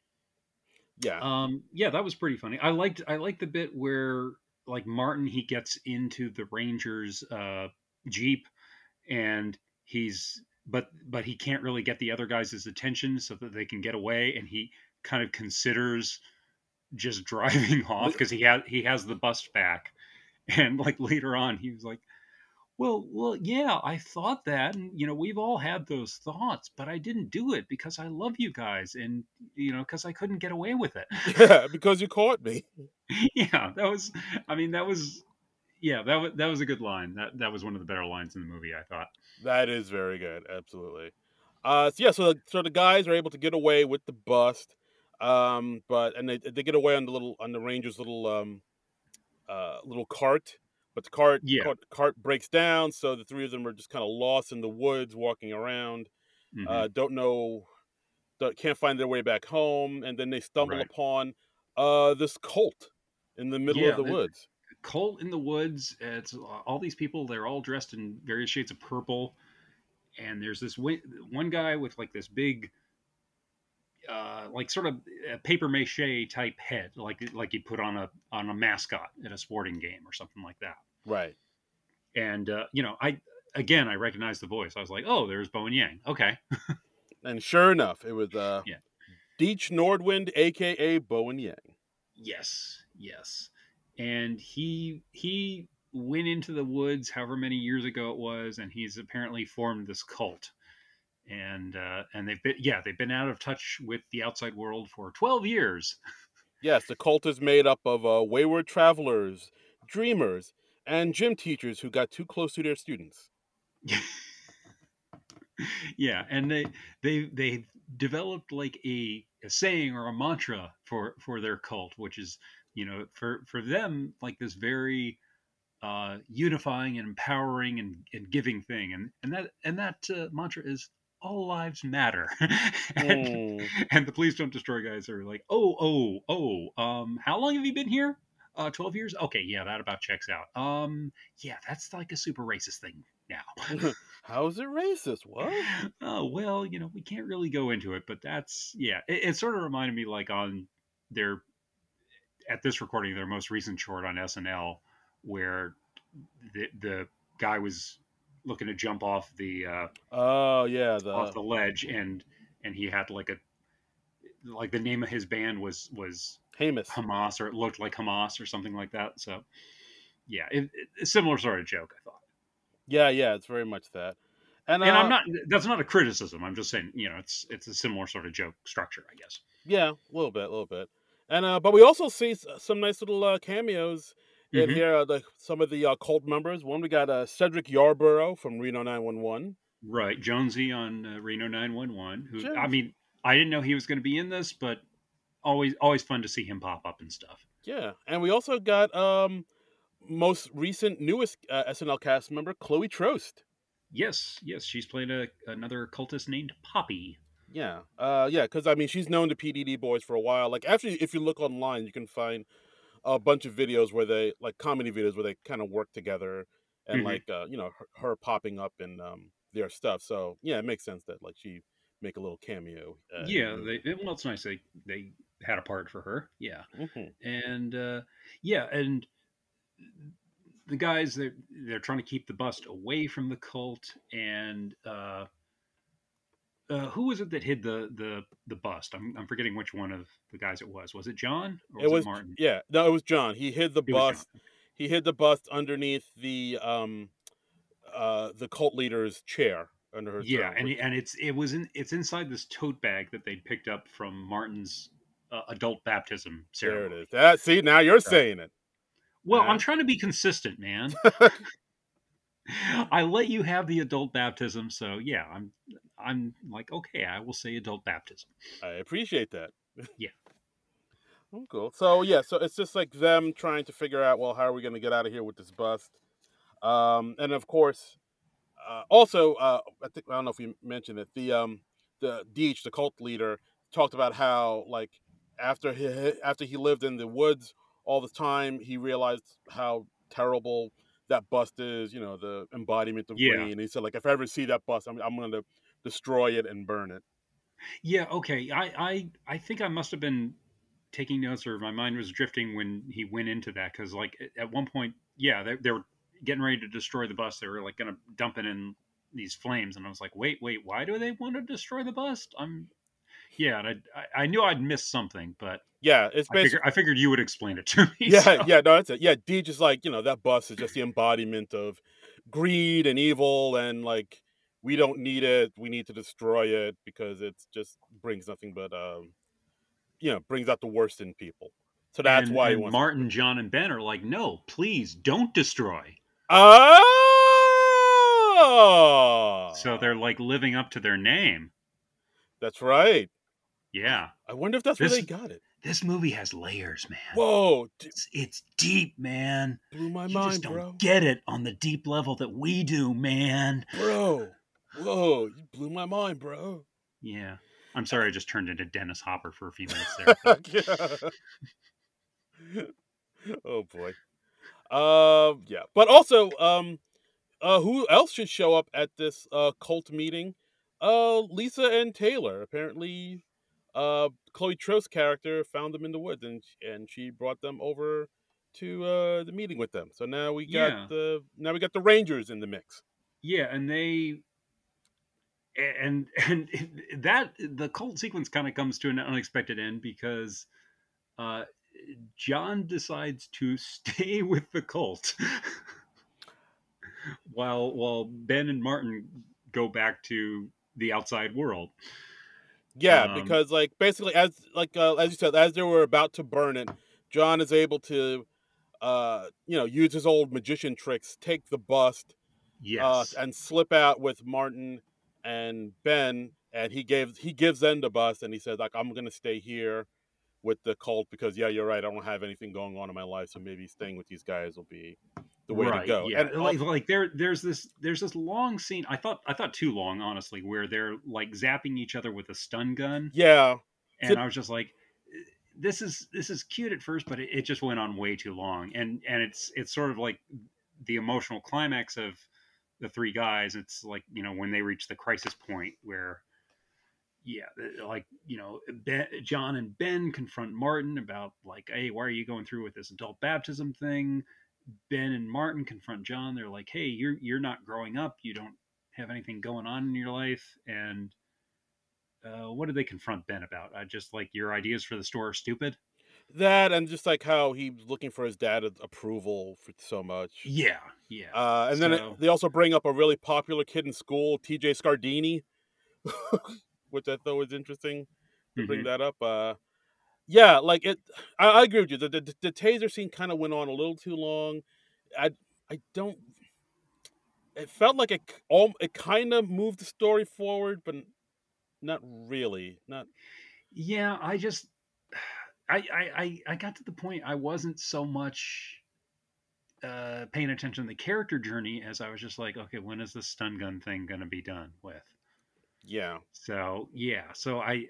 Yeah, um, yeah, that was pretty funny. I liked, I liked the bit where like Martin he gets into the Rangers uh, Jeep and he's but but he can't really get the other guys' attention so that they can get away and he kind of considers just driving off Le- because he has he has the bus back and like later on he was like well well yeah I thought that and you know we've all had those thoughts but I didn't do it because I love you guys and you know because I couldn't get away with it. yeah, because you caught me. Yeah, that was I mean that was yeah that was that was a good line. That that was one of the better lines in the movie I thought. That is very good. Absolutely. Uh, so yeah, so the, so the guys are able to get away with the bust, um, but and they they get away on the little on the Rangers' little um uh little cart, but the cart Yeah. cart, cart breaks down, so the three of them are just kind of lost in the woods, walking around. Hmm. Uh, don't know, don't, can't find their way back home, and then they stumble Right. upon uh this cult in the middle of Yeah, the the woods. cult in the woods. It's all these people. They're all dressed in various shades of purple, and there's this one guy with like this big uh, like sort of a paper mache type head, like like you put on a on a mascot at a sporting game or something like that. Right. And uh, you know, I again I recognized the voice. I was like, oh, there's Bowen Yang. Okay, And sure enough, it was uh, yeah, Deech Nordwind, aka Bowen Yang. yes, yes. And he he went into the woods however many years ago it was, and he's apparently formed this cult. And uh, and they've been yeah they've been out of touch with the outside world for twelve years. Yes, the cult is made up of uh, wayward travelers, dreamers, and gym teachers who got too close to their students. Yeah, and they they they developed like a, a saying or a mantra for for their cult, which is, you know, for for them like this very uh unifying and empowering and, and giving thing, and and that and that uh, mantra is all lives matter. and Mm. and the Please Don't Destroy guys are like, oh oh oh um how long have you been here? Uh twelve years. Okay, yeah, that about checks out. Um yeah, that's like a super racist thing now. How's it racist? What? Oh, well, you know, we can't really go into it, but that's, yeah, it, it sort of reminded me like on their, at this recording, their most recent short on S N L, where the, the guy was looking to jump off the, uh, Oh yeah, off the the ledge, and, and he had like a, like the name of his band was, was Hamas. Hamas, or it looked like Hamas or something like that. So yeah, it, it, a similar sort of joke, I thought. Yeah, yeah, it's very much that. And And I'm uh, not. That's not a criticism. I'm just saying, you know, it's it's a similar sort of joke structure, I guess. yeah, a little bit, a little bit. And uh, but we also see s- some nice little uh, cameos in Hmm. here. Uh, the some of the uh, cult members. One, we got uh, Cedric Yarborough from Reno nine one one. Right, Jonesy on uh, Reno nine one one. Who, I Jones. mean, I didn't know he was going to be in this, but always always fun to see him pop up and stuff. Yeah, and we also got um most recent newest uh, S N L cast member Chloe Trost. Yes, yes, she's played a, another cultist named Poppy. Yeah, uh, yeah, because I mean she's known the P D D boys for a while. Like actually, if you look online, you can find a bunch of videos where they like comedy videos where they kind of work together and Hmm. like uh, you know her, her popping up in um, their stuff. So yeah, it makes sense that like she make a little cameo. Uh, in the Yeah, movie. they, well, it's nice they they had a part for her. Yeah, Mhm. and uh, yeah, and the guys they they're trying to keep the bust away from the cult, and uh, uh, who was it that hid the the the bust? I'm I'm forgetting which one of the guys it was. Was it John or It was it was Martin? yeah, no, it was John. He hid the It was John. bust. He hid the bust underneath the um uh the cult leader's chair under her Yeah, chair. and Which and it's it was in it's inside this tote bag that they'd picked up from Martin's uh, adult baptism there it is. ceremony. That see now you're Right. saying it. Well, I'm Huh? trying to be consistent, man. I let you have the adult baptism, so yeah, I'm I'm like, okay, I will say adult baptism. I appreciate that. Yeah. Oh, cool. So yeah, so it's just like them trying to figure out, well, how are we going to get out of here with this bust? Um, and of course, uh, also, uh, I think I don't know if you mentioned it. The um, the Deech, the cult leader, talked about how like after he after he lived in the woods all the time, he realized how terrible that bust is. You know, the embodiment of Yeah. green. He said like, if I ever see that bust, I'm I'm going to destroy it and burn it. Yeah, okay. I I I think I must have been taking notes, or my mind was drifting when he went into that, because like at- at one point, yeah, they, they were getting ready to destroy the bus. They were like going to dump it in these flames, and I was like, wait, wait, why do they want to destroy the bus? I'm yeah, and I I I knew I'd missed something, but Yeah, it's I figured basically I figured you would explain it to me. yeah, So yeah, no, that's it. Yeah, Deej is like, you know, that bus is just the embodiment of greed and evil, and like we don't need it. We need to destroy it because it's just brings nothing but um, you know, brings out the worst in people. So that's and why he and wants to destroy Martin, it. John, and Ben are like, no, please don't destroy. So Ah, they're like living up to their name. that's right. Yeah. I wonder if that's where they This got it. this movie has layers, man. Whoa, d- It's, it's deep, man. blew my You just mind, don't bro. get it on the deep level that we do, man. Bro, whoa, you blew my mind, bro. Yeah. I'm sorry I just turned into Dennis Hopper for a few minutes there, but Yeah. Oh boy. Um, yeah, but also, um, uh, who else should show up at this uh cult meeting? Uh, Lisa and Taylor. Apparently, uh, Chloe Trost character found them in the woods, and and she brought them over to uh, the meeting with them. So now we got Yeah, the now we got the Rangers in the mix. yeah, and they and and that the cult sequence kind of comes to an unexpected end because uh, John decides to stay with the cult while while Ben and Martin go back to the outside world. Yeah, Um, because like basically as like uh, as you said, as they were about to burn it, John is able to uh you know use his old magician tricks, take the bust, uh yes, and slip out with Martin and Ben, and he gave he gives them the bust, and he says like I'm gonna stay here with the cult because yeah, you're right, I don't have anything going on in my life, so maybe staying with these guys will be the way to right, go. yeah. And uh, Like like there there's this there's this long scene. I thought I thought too long, honestly, where they're like zapping each other with a stun gun, yeah, and I was just like, this is this is cute at first, but it, it just went on way too long, and and it's it's sort of like the emotional climax of the three guys. It's like, you know, when they reach the crisis point where, yeah, like, you know, ben, John and Ben confront Martin about like, hey, why are you going through with this adult baptism thing? Ben and Martin confront John. They're like, hey, you're you're not growing up, you don't have anything going on in your life. And uh, what did they confront Ben about? Uh, just like, your ideas for the store are stupid. that and just like how he's looking for his dad's approval for so much. Yeah, yeah. Uh, and then it, So they also bring up a really popular kid in school, T J Scardini, which I thought was interesting to bring mhm. that up. Uh, yeah, like it. I, I agree with you. The, the, the taser scene kind of went on a little too long. I I don't. It felt like it all. It kind of moved the story forward, but not really. Not. Yeah, I just I, I I I got to the point I wasn't so much uh, paying attention to the character journey as I was just like, okay, when is this stun gun thing going to be done with? Yeah. So yeah, so I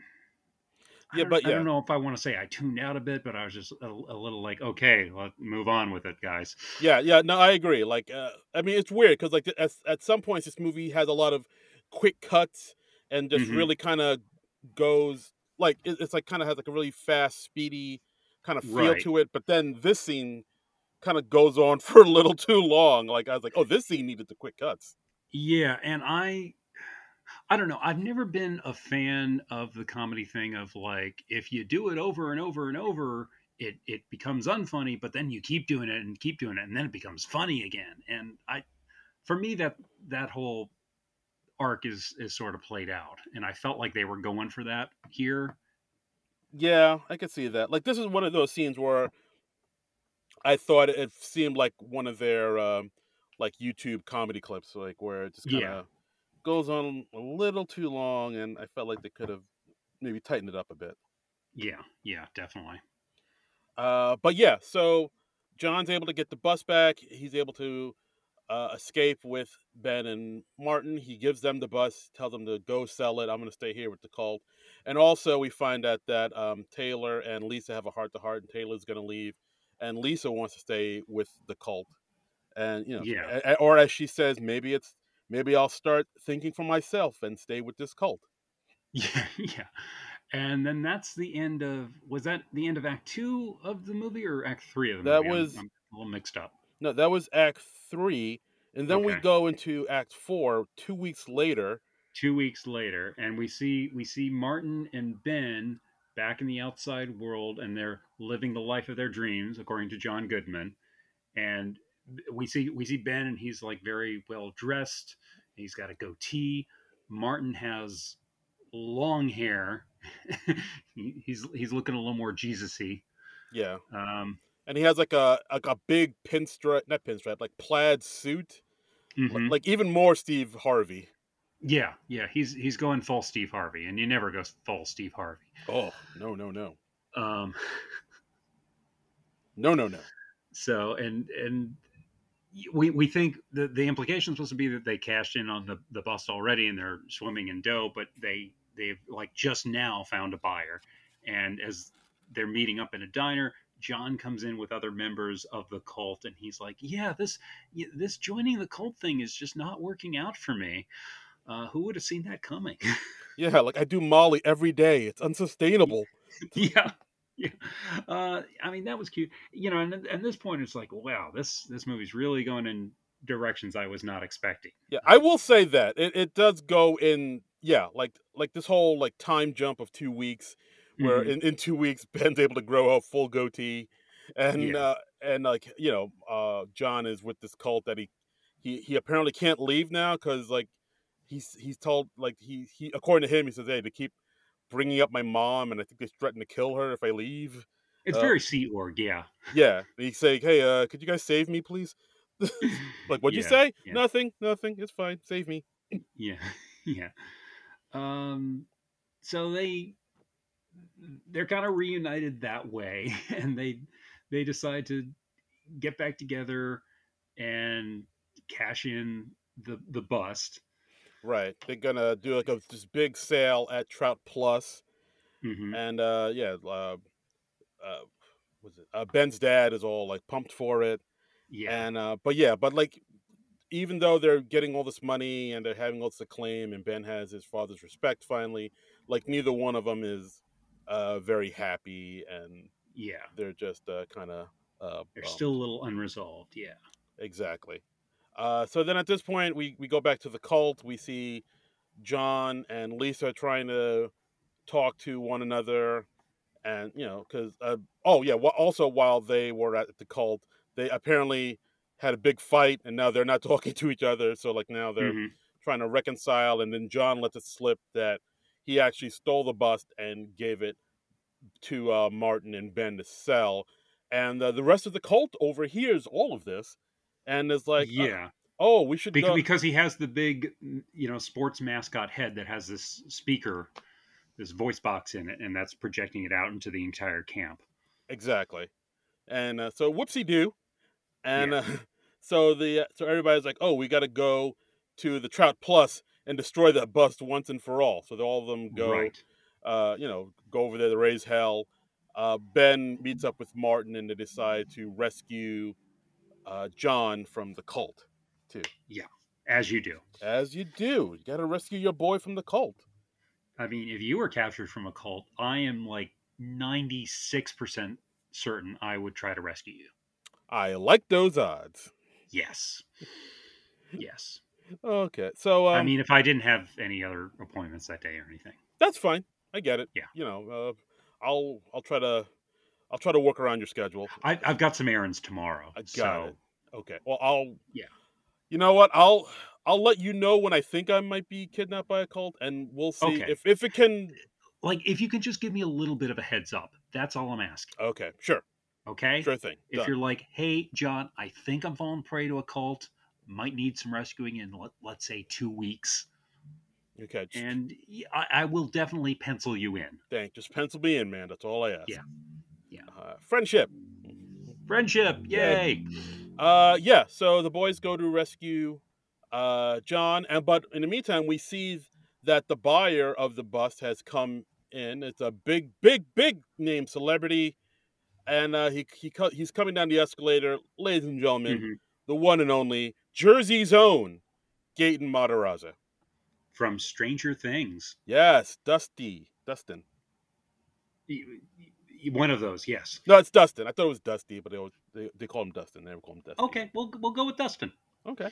I Yeah, don't but I don't yeah. know if I want to say I tuned out a bit, but I was just a, a little like, okay, let's move on with it, guys. Yeah, yeah, no, I agree. Like, uh, I mean, it's weird because, like, at, at some points, this movie has a lot of quick cuts and just Hmm. really kind of goes like it, it's like kind of has like a really fast, speedy kind of feel Right. to it. But then this scene kind of goes on for a little too long. Like, I was like, oh, this scene needed the quick cuts. Yeah, and I I don't know. I've never been a fan of the comedy thing of like, if you do it over and over and over, it it becomes unfunny, but then you keep doing it and keep doing it, and then it becomes funny again. And I, for me, that that whole arc is is sort of played out, and I felt like they were going for that here. Yeah, I could see that. Like, this is one of those scenes where I thought it seemed like one of their um, like YouTube comedy clips, like where it just kind Yeah, of goes on a little too long, and I felt like they could have maybe tightened it up a bit. yeah, yeah, definitely. Uh, but yeah, so John's able to get the bus back. He's able to uh, escape with Ben and Martin. He gives them the bus, tells them to go sell it. I'm going to stay here with the cult. And also, we find out that um, Taylor and Lisa have a heart to heart, and Taylor's going to leave, and Lisa wants to stay with the cult. And you know, Yeah, a- a- or as she says, maybe it's maybe I'll start thinking for myself and stay with this cult. yeah, yeah. And then that's the end of. Was that the end of Act Two of the movie or Act Three of the That movie? I'm was I'm a little mixed up. no, that was Act Three, and then we Okay. go into Act Four two weeks later. Two weeks later, and we see we see Martin and Ben back in the outside world, and they're living the life of their dreams, according to John Goodman. And we see we see Ben, and he's like very well dressed. He's got a goatee. Martin has long hair. He- he's he's looking a little more Jesus-y. Yeah, Um, and he has like a like a big pinstripe, not pinstripe, like plaid suit, L- mhm. like even more Steve Harvey. Yeah, yeah, he's he's going full Steve Harvey, and you never go full Steve Harvey. Oh no no no Um, no no no. so and and we we think the the implication is supposed to be that they cashed in on the the bust already and they're swimming in dough, but they they've like just now found a buyer, and as they're meeting up in a diner, John comes in with other members of the cult, and he's like, "Yeah, this this joining the cult thing is just not working out for me." Uh, who would have seen that coming? Yeah, like I do Molly every day. It's unsustainable. Yeah, yeah. Uh, I mean, that was cute. You know, and at this point, it's like, wow, this this movie's really going in directions I was not expecting. Yeah, I Um, will say that it, it does go in. Yeah, like like this whole like time jump of two weeks, where mhm. in, in two weeks Ben's able to grow a full goatee, and Yeah, uh, and like you know, uh, John is with this cult that he he he apparently can't leave now because like he's he's told like he he according to him he says, hey, to keep bringing up my mom, and I think they threaten to kill her if I leave. it's Uh, very Sea Org. Yeah, yeah, and he's saying, hey, uh, could you guys save me, please? Like, what'd you yeah, say? yeah, Nothing, nothing. It's fine. Save me. yeah, yeah. Um, so they they're kind of reunited that way, and they they decide to get back together and cash in the the bust. Right. They're gonna do like a this big sale at Trout Plus, Hmm. and uh, yeah, uh, uh, was it? Uh, Ben's dad is all like pumped for it, Yeah, and uh, but yeah, but like even though they're getting all this money and they're having all this acclaim, and Ben has his father's respect finally, like neither one of them is uh very happy, and yeah. they're just uh, kind of uh They're still bummed. a little unresolved. Yeah. Exactly. Uh, so then at this point, we we go back to the cult. We see John and Lisa trying to talk to one another, and you know, because uh, oh yeah, wh- also while they were at the cult, they apparently had a big fight, and now they're not talking to each other. So like now they're Hmm. trying to reconcile, and then John lets it slip that he actually stole the bust and gave it to uh, Martin and Ben to sell, and uh, the rest of the cult overhears all of this, and is like, uh, Yeah. "Oh, we should Because, go." because he has the big, you know, sports mascot head that has this speaker, this voice box in it, and that's projecting it out into the entire camp. Exactly, and uh, so whoopsie do, and Yeah. uh, so the uh, so everybody's like, "Oh, we got to go to the Trout Plus and destroy that bust once and for all." So all of them go, Right. uh, you know, go over there to raise hell. Uh, ben meets up with Martin, and they decide to rescue uh, John from the cult, too. Yeah. As you do. As you do, you got to rescue your boy from the cult. I mean, if you were captured from a cult, I am like ninety-six percent certain I would try to rescue you. I like those odds. Yes. Yes. Okay, so I um, mean, if I didn't have any other appointments that day or anything. that's fine. I get it. Yeah. You know, uh, I'll I'll try to I'll try to work around your schedule. I, I've got some errands tomorrow. I got it. So, Okay. Well, I'll. yeah. You know what? I'll I'll let you know when I think I might be kidnapped by a cult, and we'll see Okay. if if it can. Like, if you can just give me a little bit of a heads up, that's all I'm asking. Okay. Sure. Okay? Sure thing. If Done. you're like, hey, John, I think I'm falling prey to a cult, might need some rescuing in, let, let's say, two weeks, Okay. Just and I, I will definitely pencil you in. thank. Just pencil me in, man. That's all I ask. Yeah. Yeah. Uh, friendship. Friendship. Yay. Yay. Uh, yeah. So the boys go to rescue uh John, and but in the meantime, we see that the buyer of the bust has come in. It's a big, big, big name celebrity, and uh, he he co- he's coming down the escalator, ladies and gentlemen, Hmm. the one and only Jersey's own Gaten Matarazzo. From Stranger Things. Yes, Dusty, Dustin. Y- y- One of those, yes. No, it's Dustin. I thought it was Dusty, but they always, they, they call him Dustin. They never call him Dusty. Okay, we'll we'll go with Dustin. Okay.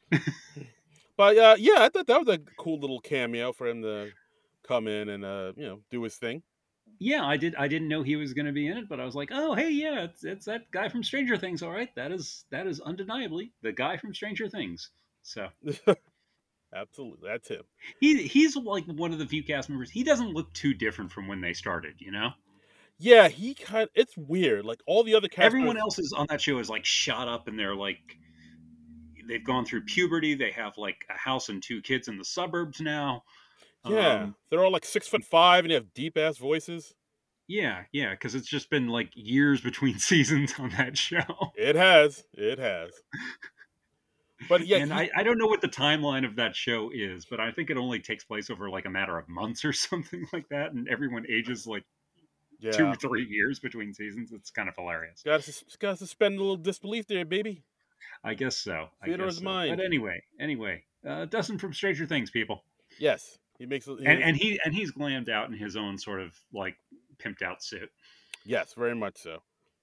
But uh, yeah, I thought that was a cool little cameo for him to come in and uh, you know, do his thing. Yeah, I did. I didn't know he was going to be in it, but I was like, oh, hey, yeah, it's it's that guy from Stranger Things. All right, that is that is undeniably the guy from Stranger Things. So Absolutely, that's him. he he's like one of the few cast members. He doesn't look too different from when they started. You know, Yeah, he kind. It's weird. Like all the other cast everyone members. else is on that show is like shot up, and they're like they've gone through puberty. They have like a house and two kids in the suburbs now. Yeah, Um, they're all like six foot five, and they have deep ass voices. yeah, yeah, because it's just been like years between seasons on that show. It has, it has. But yeah, And he, I, I don't know what the timeline of that show is, but I think it only takes place over like a matter of months or something like that, and everyone ages like two yeah, or three years between seasons. It's kind of hilarious. got to got to suspend a little disbelief there, baby. I guess so. I Theater guess is so. But mind. anyway, anyway, Uh, Dustin from Stranger Things, people. Yes, he makes. He And makes and he and he's glammed out in his own sort of like pimped out suit. yes, very much so.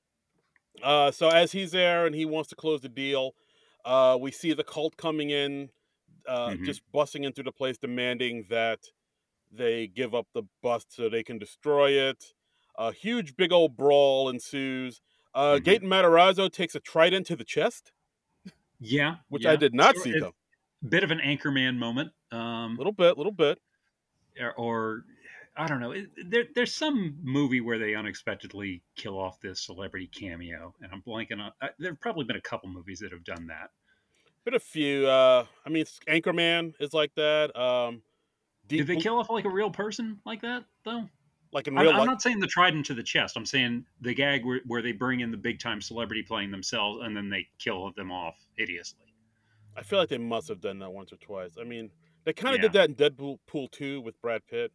Uh, so as he's there and he wants to close the deal, uh, we see the cult coming in, uh, Hmm. just busting into the place, demanding that they give up the bust so they can destroy it. A huge, big old brawl ensues. Uh, Hmm. Gaten Matarazzo takes a trident to the chest, Yeah, which I yeah. did not So see it's come. a bit of an Anchorman moment. Um, Little bit, little bit. or, or I don't know. It, there, there's some movie where they unexpectedly kill off this celebrity cameo, and I'm blanking on. Uh, there have probably been a couple movies that have done that. Been a few. Uh, I mean, Anchorman is like that. Um, Did Deep, they kill off like a real person like that though? like in I'm, real I'm life. not saying the trident to the chest. I'm saying the gag where, where they bring in the big time celebrity playing themselves and then they kill them off hideously. I feel like they must have done that once or twice. I mean, they kind of did Yeah. that in Deadpool Pool two with Brad Pitt.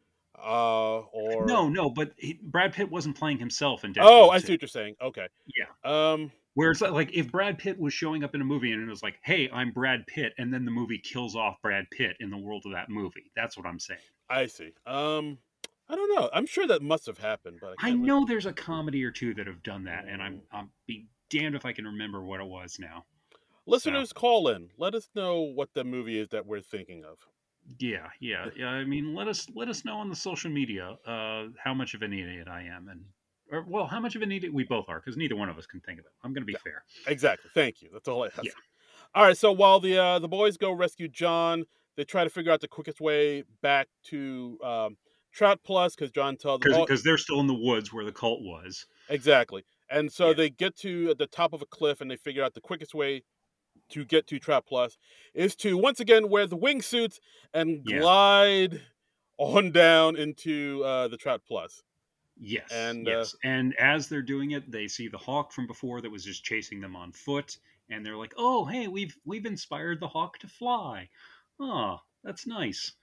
Uh, or No, no, but he, Brad Pitt wasn't playing himself in oh, Deadpool I two. see what you're saying. Okay. Yeah. Um, Where it's like if Brad Pitt was showing up in a movie and it was like, "Hey, I'm Brad Pitt," and then the movie kills off Brad Pitt in the world of that movie. That's what I'm saying. I see. Um, I don't know. I'm sure that must have happened, but I I can't. Really... know there's a comedy or two that have done that, and I'm I'm be damned if I can remember what it was now. So Listeners, call in. Let us know what the movie is that we're thinking of. yeah, yeah, yeah. I mean, let us let us know on the social media uh, how much of an idiot I am, and or well, how much of an idiot we both are, because neither one of us can think of it. I'm going to be Yeah, fair. exactly. Thank you. That's all I Yeah, ask. All right. So while the uh, the boys go rescue John, they try to figure out the quickest way back to um, Trout Plus because John tells them, because "Oh, because they're still in the woods where the cult was. exactly." And so Yeah, they get to the top of a cliff and they figure out the quickest way to get to Trout Plus is to once again wear the wingsuits and yeah. glide on down into uh, the Trout Plus. Yes, And uh, yes. And as they're doing it, they see the hawk from before that was just chasing them on foot, and they're like, "Oh, hey, we've we've inspired the hawk to fly. Oh, that's nice."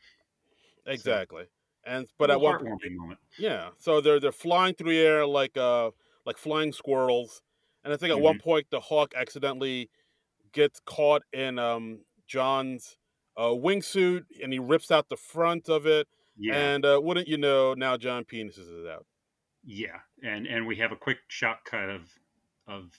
So, exactly. And a but little at one point, heartwarming moment. yeah. So they're they're flying through the air like uh like flying squirrels. And I think at one Hmm. point the hawk accidentally gets caught in um John's uh, wingsuit and he rips out the front of it. Yeah, And uh, wouldn't you know, now John penises it out. yeah. And and we have a quick shot cut of of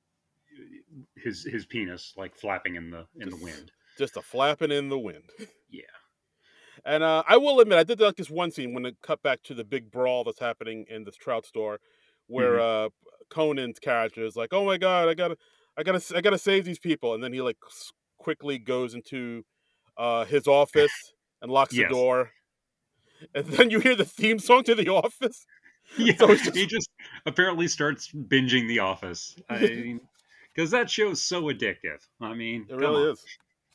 his his penis like flapping in the in the Just wind. just a flapping in the wind. Yeah. And uh, I will admit, I did like this one scene when it cut back to the big brawl that's happening in this trout store, where Hmm. uh, Conan's character is like, "Oh my god, I gotta, I gotta, I gotta save these people," and then he like s- quickly goes into uh, his office and locks the Yes. door, and then you hear the theme song to The Office. Yeah. So it's He just, just apparently starts binging The Office. I it mean, because that show's so addictive. I mean, come really on. is.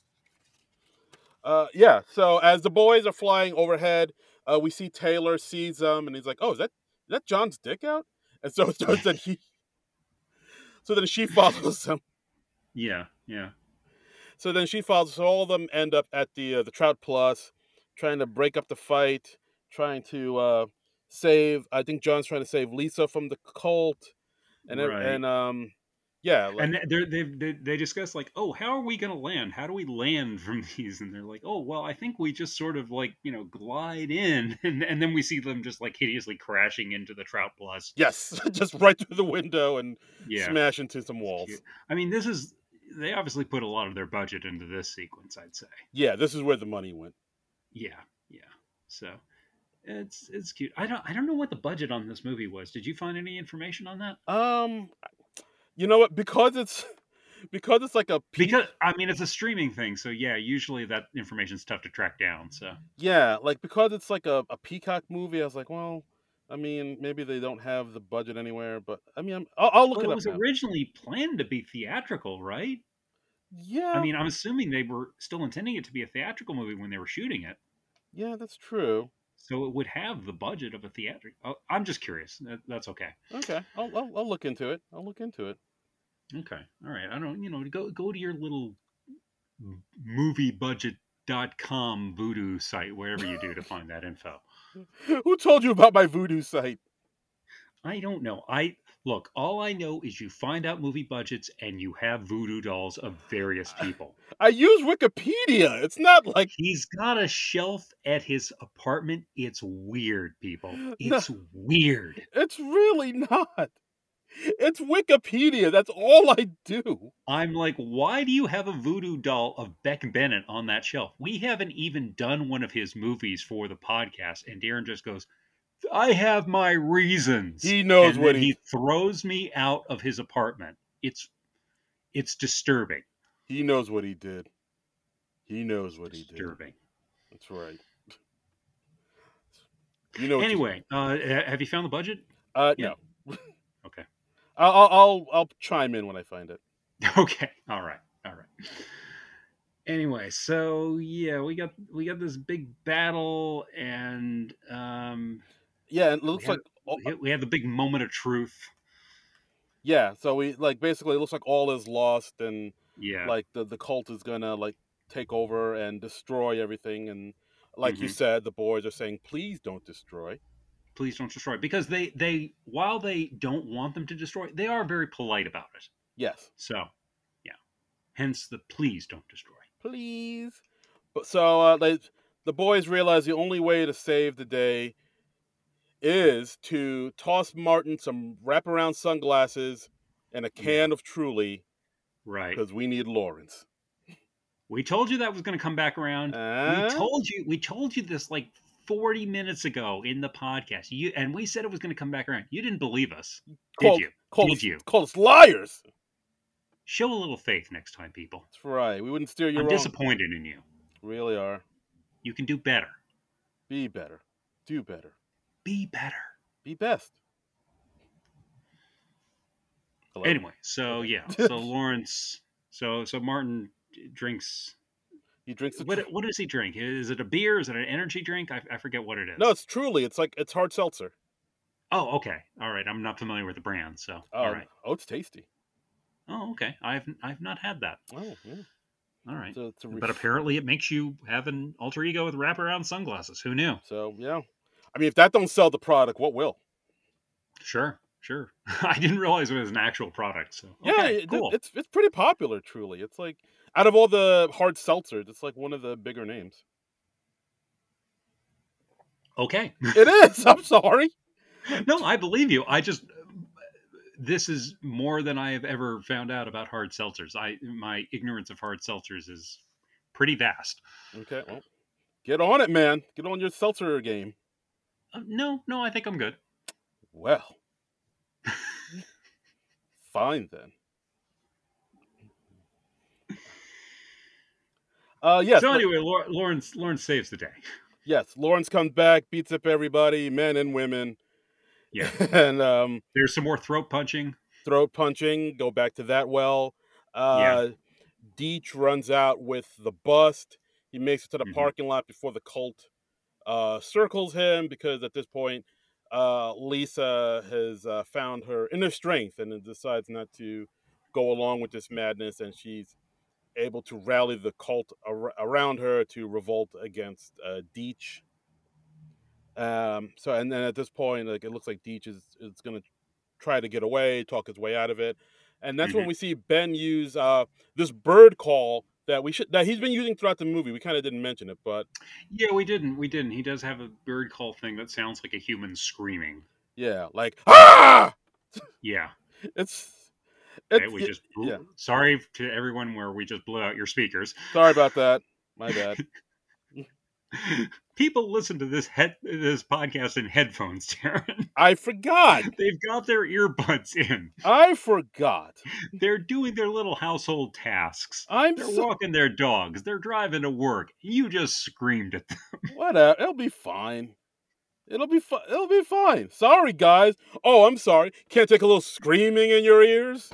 Uh, yeah. So as the boys are flying overhead, uh, we see Taylor sees them, and he's like, "Oh, is that is that John's dick out?" And so, so then he, so then she follows him. Yeah, yeah. So then she follows. So all of them end up at the uh, the Trout Plus, trying to break up the fight, trying to uh, save. I think John's trying to save Lisa from the cult, and ev- Right. and um, yeah, like And they're, they they they discuss like, oh, how are we going to land? How do we land from these? And they're like, oh, well, I think we just sort of like you know glide in, and and then we see them just like hideously crashing into the Trout Plus. yes, just right through the window and Yeah, smash into some it's cute. walls. I mean, this is they obviously put a lot of their budget into this sequence. I'd say. Yeah, this is where the money went. Yeah, yeah. So it's it's cute. I don't I don't know what the budget on this movie was. Did you find any information on that? Um, you know what? Because it's because it's like a peak. Because I mean, it's a streaming thing, so yeah. Usually, that information's tough to track down. So Yeah, like because it's like a, a Peacock movie. I was like, well, I mean, maybe they don't have the budget anywhere, but I mean, I'm, I'll, I'll look well, it it up was now. originally planned to be theatrical, right? I Yeah, mean, I'm assuming they were still intending it to be a theatrical movie when they were shooting it, yeah, that's true. so it would have the budget of a theatrical. Oh, I'm just curious. That, that's okay. Okay, I'll, I'll I'll look into it. I'll look into it. Okay, all right. I don't, you know, go go to your little movie budget dot com voodoo site, wherever you do to find that info. Who told you about my voodoo site? I don't know. I Look, all I know is you find out movie budgets and you have voodoo dolls of various people. I use Wikipedia. It's not like He's got a shelf at his apartment. It's weird, people. no, It's weird. it's really not. It's Wikipedia. That's all I do. I'm like, why do you have a voodoo doll of Beck Bennett on that shelf? We haven't even done one of his movies for the podcast. And Darren just goes, I have my reasons. He knows and what then he... he throws me out of his apartment. It's it's disturbing. He knows what he did. He knows what disturbing. he did. Disturbing. That's right. You know. Anyway, you... uh, have you found the budget? Uh, yeah. no. Okay. I'll, I'll I'll chime in when I find it. Okay. All right. All right. Anyway, so yeah, we got we got this big battle, and um, yeah, it looks we like had, we had the big moment of truth. Yeah, so we like basically it looks like all is lost, and yeah, like the the cult is gonna like take over and destroy everything, and like mm-hmm. you said, the boys are saying, "Please don't destroy." Please don't destroy, because they they while they don't want them to destroy, they are very polite about it. Yes. So, yeah. Hence the please don't destroy. Please. But so uh, they, the boys realize the only way to save the day is to toss Martin some wraparound sunglasses and a can yeah. of Truly. Right. Because we need Lawrence. We told you that was going to come back around. Uh? We told you. We told you this like forty minutes ago in the podcast. You and we said it was going to come back around. You didn't believe us, called, did you? Called did us, you? Called us liars. Show a little faith next time, people. That's right. We wouldn't steer you I'm wrong. disappointed in you. Really are. You can do better. Be better. Do better. Be better. Be best. Hello? Anyway, so yeah, so Lawrence, so so Martin drinks. He drinks. A, what what does he drink? Is it a beer? Is it an energy drink? I, I forget what it is. No, it's Truly. It's like it's hard seltzer. Oh, okay, all right. I'm not familiar with the brand, so um, all right. Oh, it's tasty. Oh, okay. I've I've not had that. Oh, yeah. All right. It's a, it's a ref- but apparently, it makes you have an alter ego with wraparound sunglasses. Who knew? So yeah, I mean, if that don't sell the product, what will? Sure. Sure. I didn't realize it was an actual product. So yeah, okay, it, cool. it's it's pretty popular. Truly, it's like out of all the hard seltzers, it's like one of the bigger names. Okay, it is. I'm sorry. No, I believe you. I just this is more than I have ever found out about hard seltzers. I my ignorance of hard seltzers is pretty vast. Okay, well, get on it, man. Get on your seltzer game. Uh, no, no, I think I'm good. Well. Fine then. Uh, yes. So but, anyway, Lawrence Lawrence saves the day. Yes, Lawrence comes back, beats up everybody, men and women. Yeah, and um, there's some more throat punching. Throat punching. Go back to that well. Uh, yeah. Deitch runs out with the bust. He makes it to the mm-hmm. parking lot before the cult uh, circles him because at this point. Uh, Lisa has uh, found her inner strength and decides not to go along with this madness, and she's able to rally the cult ar- around her to revolt against uh, Deitch. Um, so, and then at this point, like it looks like Deitch is, is going to try to get away, talk his way out of it, and that's mm-hmm. when we see Ben use uh, this bird call. That we should that he's been using throughout the movie. We kind of didn't mention it, but yeah, we didn't. We didn't. He does have a bird call thing that sounds like a human screaming. Yeah, like ah. Yeah, it's. it's okay, we just blew, yeah. Sorry to everyone where we just blew out your speakers. Sorry about that. My bad. People listen to this head this podcast in headphones, Darren. I forgot. They've got their earbuds in. I forgot. They're doing their little household tasks. I'm They're so... walking their dogs. They're driving to work. You just screamed at them. Whatever. It'll be fine. It'll be fine. It'll be fine. Sorry, guys. Oh, I'm sorry. Can't take a little screaming in your ears?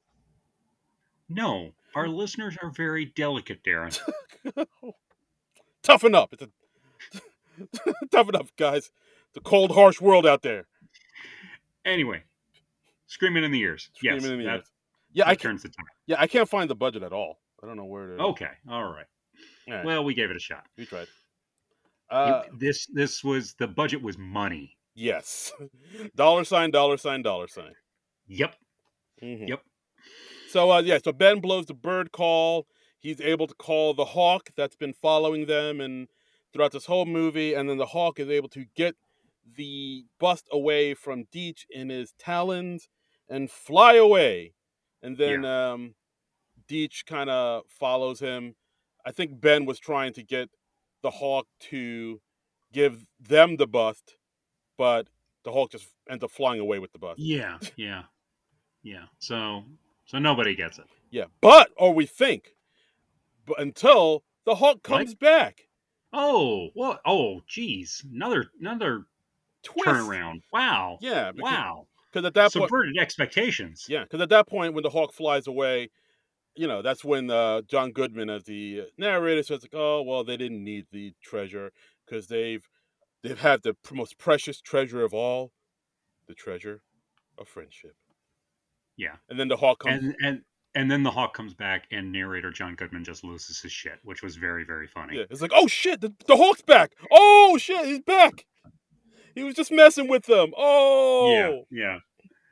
No. Our listeners are very delicate, Darren. Toughen up. It's a toughen up, guys. It's a cold, harsh world out there. Anyway, screaming in the ears. Screaming yes, in the that, ears. Yeah, that I turns the time. Yeah, I can't find the budget at all. I don't know where to. Okay, all right. all right. Well, we gave it a shot. We tried. Uh, you, this this was the budget was money. Yes, dollar sign, dollar sign, dollar sign. Yep. Mm-hmm. Yep. So uh, yeah, so Ben blows the bird call. He's able to call the hawk that's been following them and throughout this whole movie, and then the hawk is able to get the bust away from Deitch in his talons and fly away. And then Yeah. um, Deitch kind of follows him. I think Ben was trying to get the hawk to give them the bust, but the hawk just ends up flying away with the bust. Yeah. Yeah. Yeah. So so nobody gets it. Yeah, but or we think, but until the hawk What? comes back, Oh, what? Oh, geez. Another another twist. turnaround. Wow. Yeah, because Wow. because at that point, Subverted expectations. yeah, because at that point when the hawk flies away, you know that's when uh, John Goodman as the narrator says like, oh well, they didn't need the treasure because they've they've had the most precious treasure of all, the treasure of friendship. Yeah. And then the hawk comes. And and and then the hawk comes back and narrator John Goodman just loses his shit, which was very, very funny. Yeah, it's like, oh shit, the, the hawk's back. Oh shit, he's back. He was just messing with them. Oh Yeah, yeah.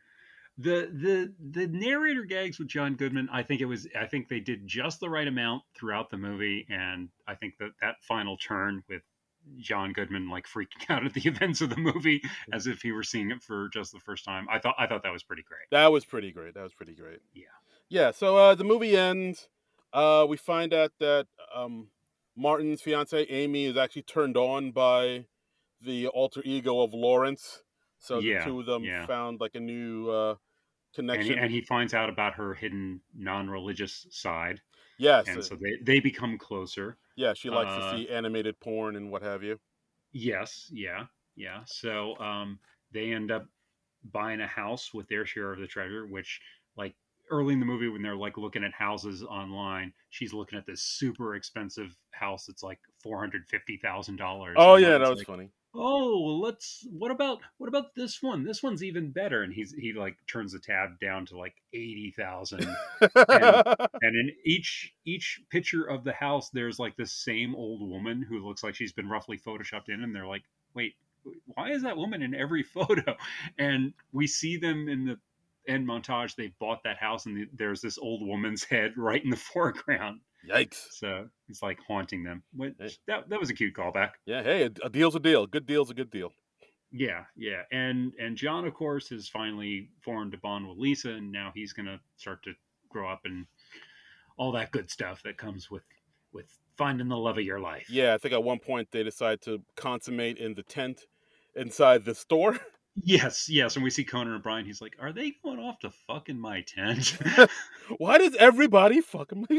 The the the narrator gags with John Goodman, I think it was I think they did just the right amount throughout the movie, and I think that that final turn with John Goodman like freaking out at the events of the movie as if he were seeing it for just the first time. I thought I thought that was pretty great. That was pretty great. That was pretty great. Yeah. Yeah, so uh, the movie ends. Uh, we find out that um, Martin's fiance Amy is actually turned on by the alter ego of Lawrence. So the Yeah, two of them yeah. found like a new uh, And he, connection. and he finds out about her hidden non-religious side, Yes, and uh, so they they become closer. yeah, she likes to Uh, see animated porn and what have you. yes, yeah, yeah. So um, they end up buying a house with their share of the treasure, which like early in the movie when they're like looking at houses online, she's looking at this super expensive house that's like four hundred fifty thousand dollars. Oh And yeah, that Martin's was like, funny. oh, well, let's what about what about this one? This one's even better. And he's he like turns the tab down to like eighty thousand. And and in each each picture of the house there's like this same old woman who looks like she's been roughly photoshopped in, and they're like, wait, why is that woman in every photo? And we see them in the end montage. They bought that house, and the, there's this old woman's head right in the foreground. Yikes! So it's like haunting them. Which, Hey. that that was a cute callback. Yeah, hey, a, a deal's a deal. Good deal's a good deal. Yeah, yeah, and and John, of course, has finally formed a bond with Lisa, and now he's gonna start to grow up and all that good stuff that comes with with finding the love of your life. Yeah, I think at one point they decide to consummate in the tent inside the store. Yes, yes. And we see Conan O'Brien. He's like, "Are they going off to fuck in my tent?" Why does everybody fuck in my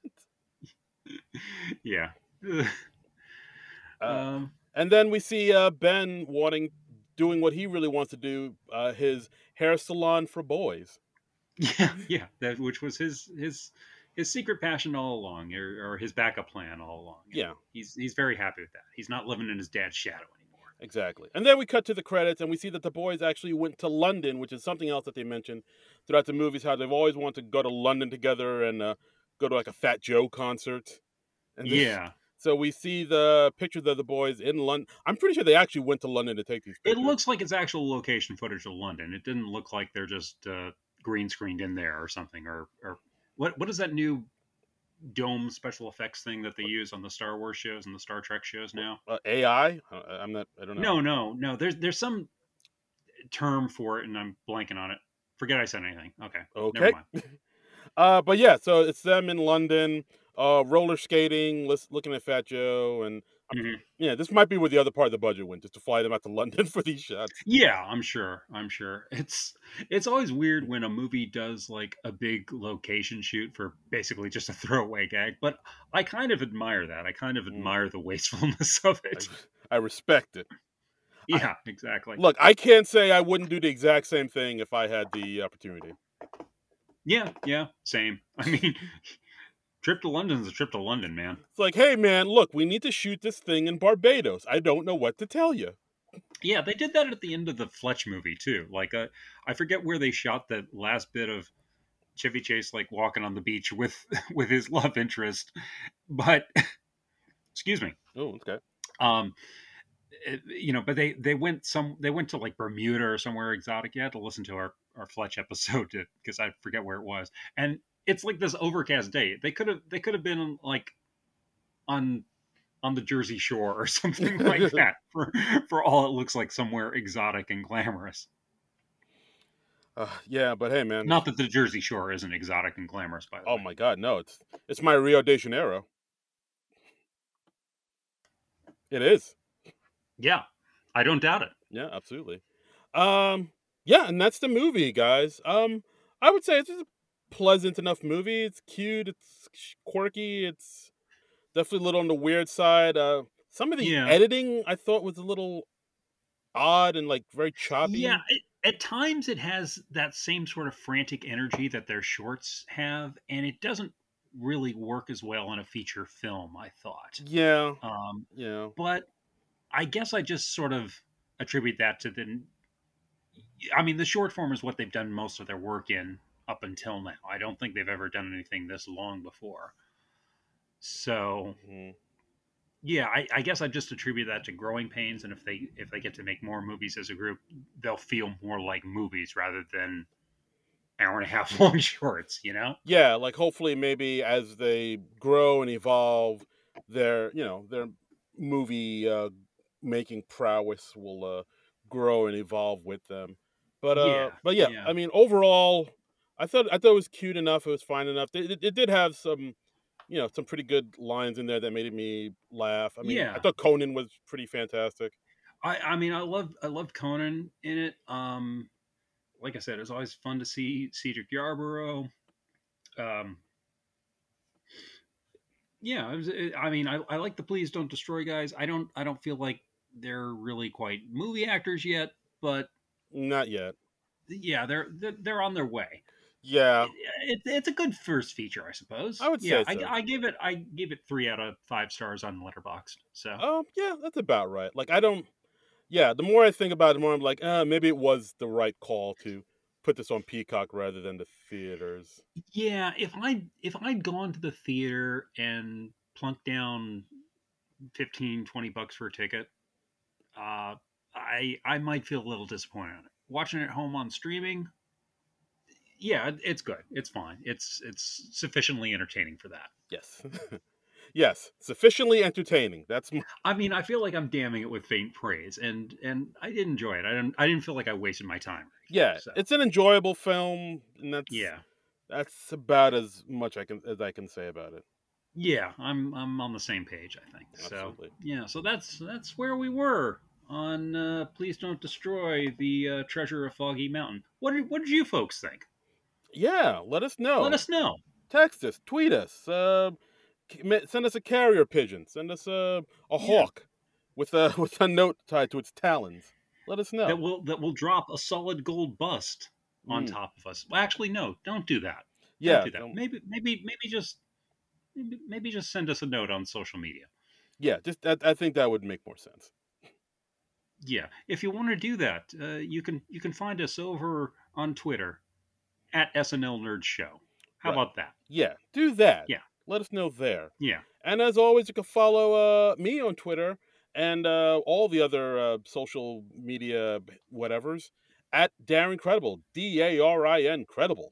tent? Yeah. Uh, um, and then we see uh, Ben wanting, doing what he really wants to do, uh, his hair salon for boys. yeah, yeah. That which was his his his secret passion all along, or, or his backup plan all along. And Yeah, he's he's very happy with that. He's not living in his dad's shadow anymore. exactly. And then we cut to the credits, and we see that the boys actually went to London, which is something else that they mentioned throughout the movies. How they've always wanted to go to London together and uh, go to like a Fat Joe concert. And this, Yeah. So we see the pictures of the boys in London. I'm pretty sure they actually went to London to take these It pictures. looks like it's actual location footage of London. It didn't look like they're just uh, green screened in there or something. Or, or what what is that new dome special effects thing that they use on the Star Wars shows and the Star Trek shows now? Uh, A I? Uh, I'm not. I don't know. No, no, no. There's there's some term for it, and I'm blanking on it. Forget I said anything. Okay. Okay. Never mind. uh, but yeah, so it's them in London, uh, roller skating, lis- looking at Fat Joe, and um, Mhm. yeah, this might be where the other part of the budget went, just to fly them out to London for these shots. Yeah, I'm sure. I'm sure. It's it's always weird when a movie does like a big location shoot for basically just a throwaway gag, but I kind of admire that. I kind of Mm. admire the wastefulness of it. I, I respect it. Yeah, exactly. Look, I can't say I wouldn't do the exact same thing if I had the opportunity. Yeah, yeah, same. I mean, trip to London is a trip to London, man. It's like, hey man, look, we need to shoot this thing in Barbados. I don't know what to tell you. Yeah, they did that at the end of the Fletch movie too. Like, uh, I forget where they shot that last bit of Chevy Chase like walking on the beach with with his love interest, but excuse me. Oh, okay. Um, it- you know, but they they went some they went to like Bermuda or somewhere exotic. You had to listen to our our Fletch episode because I forget where it was, and it's like this overcast day. They could have they could have been like on on the Jersey Shore or something like that. For for all it looks like somewhere exotic and glamorous. Uh, yeah, but hey, man. Not that the Jersey Shore isn't exotic and glamorous, by the Oh way. my God, no! It's it's my Rio de Janeiro. It is. Yeah, I don't doubt it. Yeah, absolutely. Um, yeah, and that's the movie, guys. Um, I would say it's just a pleasant enough movie. It's cute. It's quirky. It's definitely a little on the weird side. Uh, some of the Yeah. editing I thought was a little odd and like very choppy. Yeah, it, at times it has that same sort of frantic energy that their shorts have, and it doesn't really work as well in a feature film, I thought. Yeah. Um, Yeah. but I guess I just sort of attribute that to the. I mean, the short form is what they've done most of their work in up until now. I don't think they've ever done anything this long before. So, Mhm. yeah, I, I guess I just attribute that to growing pains, and if they if they get to make more movies as a group, they'll feel more like movies rather than hour and a half long shorts. You know? Yeah, like hopefully maybe as they grow and evolve, their you know their movie uh, making prowess will uh, grow and evolve with them. But uh, Yeah, but yeah, yeah, I mean overall, I thought I thought it was cute enough. It was fine enough. It, it, it did have some, you know, some pretty good lines in there that made me laugh. I mean, I yeah. thought Conan was pretty fantastic. I I mean, I love I love Conan in it. Um, like I said, it's always fun to see Cedric Yarborough. Um, yeah, it was, it, I mean, I, I like the Please Don't Destroy guys. I don't I don't feel like they're really quite movie actors yet, but Not yet. yeah, they're they're, they're on their way. Yeah, It, it, it's a good first feature, I I suppose. would Yeah, say I, so. I gave it I gave it three out of five stars on Letterboxd. So Um, yeah, that's about right. Like I don't. Yeah, the more I think about it, the more I'm like, uh, maybe it was the right call to put this on Peacock rather than the theaters. yeah, if I if I'd gone to the theater and plunked down fifteen twenty bucks for a ticket, uh, I I might feel a little disappointed on it. Watching it at home on streaming, yeah, it's good. It's fine. It's it's sufficiently entertaining for that. Yes. Yes, sufficiently entertaining. That's m- I mean, I feel like I'm damning it with faint praise, and and I did enjoy it. I didn't I didn't feel like I wasted my time. yeah, So it's an enjoyable film, and that's yeah, that's about as much I can as I can say about it. yeah, I'm I'm on the same page. I think so. Absolutely. Yeah, so that's that's where we were on. Uh, Please don't destroy the uh, treasure of Foggy Mountain. What did what did you folks think? Yeah, let us Let know. us know. Text us, tweet us, uh, c- ma- send us a carrier pigeon, send us a a Yeah, hawk with a with a note tied to its talons. Let us that know. will that will drop a solid gold bust on Mm. top of us. Well, actually, no, don't do that. Don't Yeah, do that. don't, Maybe maybe maybe just maybe, maybe just send us a note on social media. yeah. Just I, I think that would make more sense. Yeah, if you want to do that, uh, you can you can find us over on Twitter at S N L Nerd Show. How Right. about that? Yeah, do that. Yeah, Let us know there. yeah, And as always, you can follow uh, me on Twitter and uh, all the other uh, social media whatevers at Darren Credible. D A R I N Credible.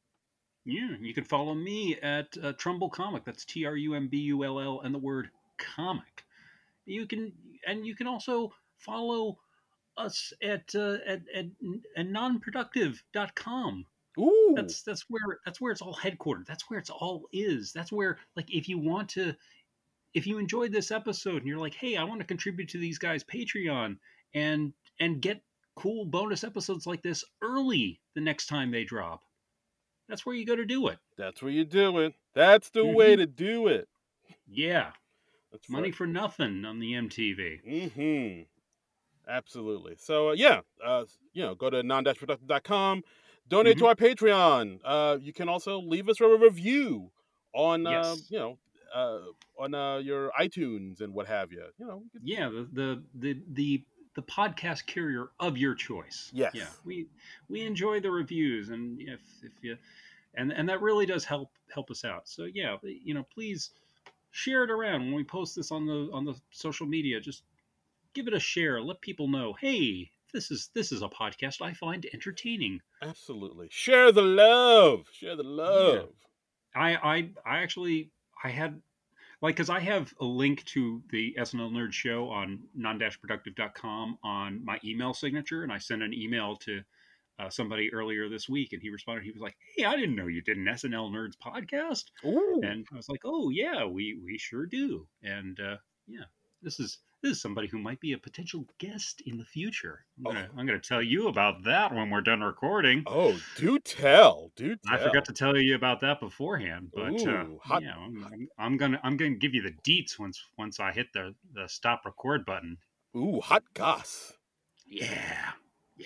yeah. You can follow me at uh, Trumbull Comic. That's T R U M B U L L and the word comic. You can and you can also follow us at uh, at at, at nonproductive dot com. Ooh, That's that's where that's where it's all headquartered. That's where it's all is. That's where, like, if you want to, if you enjoyed this episode and you're like, hey, I want to contribute to these guys' Patreon and and get cool bonus episodes like this early the next time they drop, that's where you go to do it. that's where you do it. That's the way Mm-hmm. to do it. Yeah, That's money right. for nothing on the M T V. Mm-hmm. Absolutely. So uh, yeah, uh, you know, go to non productive dot com, donate Mm-hmm. to our Patreon. Uh, you can also leave us a review on uh, Yes. you know uh, on uh, your iTunes and what have you. You know, you could- Yeah, the the the the the podcast carrier of your choice. yes, Yeah, we we enjoy the reviews, and if if you and and that really does help help us out. So yeah, you know, please share it around when we post this on the on the social media. Just give it a share. Let people know, hey, this is this is a podcast I find entertaining. Absolutely. Share the love. Share the love. Yeah. I, I, I actually, I had, like, because I have a link to the S N L Nerd Show on non dash productive dot com on my email signature, and I sent an email to uh, somebody earlier this week, and he responded. He was like, "Hey, I didn't know you did an S N L Nerds podcast." Ooh. And I was like, "Oh yeah, we we sure do." And uh, yeah, this is this is somebody who might be a potential guest in the future. I'm gonna oh. I'm gonna tell you about that when we're done recording. Oh, do tell, do tell. I forgot to tell you about that beforehand, but Ooh, uh, hot, yeah, I'm, I'm gonna I'm gonna give you the deets once once I hit the, the stop record button. Ooh, hot goss. Yeah, yeah.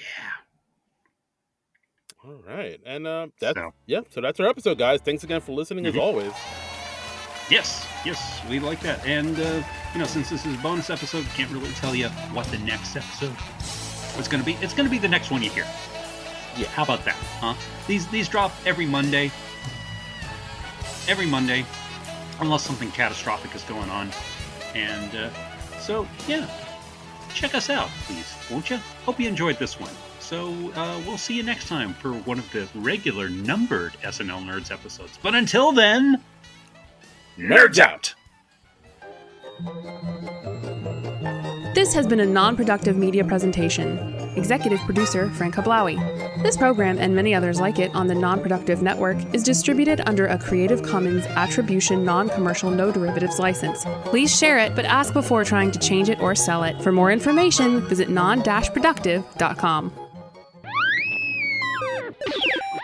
All right, and uh, that's so. yeah. So that's our episode, guys. Thanks again for listening, mm-hmm. as always. Yes, yes, we like that. And, uh, you know, since this is a bonus episode, can't really tell you what the next episode is going to be. It's going to be the next one you hear. Yeah, how about that, huh? These these drop every Monday. Every Monday, unless something catastrophic is going on. And uh, so, yeah, check us out, please, won't you? Hope you enjoyed this one. So uh, we'll see you next time for one of the regular numbered S N L Nerds episodes. But until then... Nerds out! This has been a non-productive media presentation. Executive producer Frank Hablawi. This program and many others like it on the Non-Productive Network is distributed under a Creative Commons Attribution Non-Commercial No Derivatives license. Please share it, but ask before trying to change it or sell it. For more information, visit non dash productive dot com.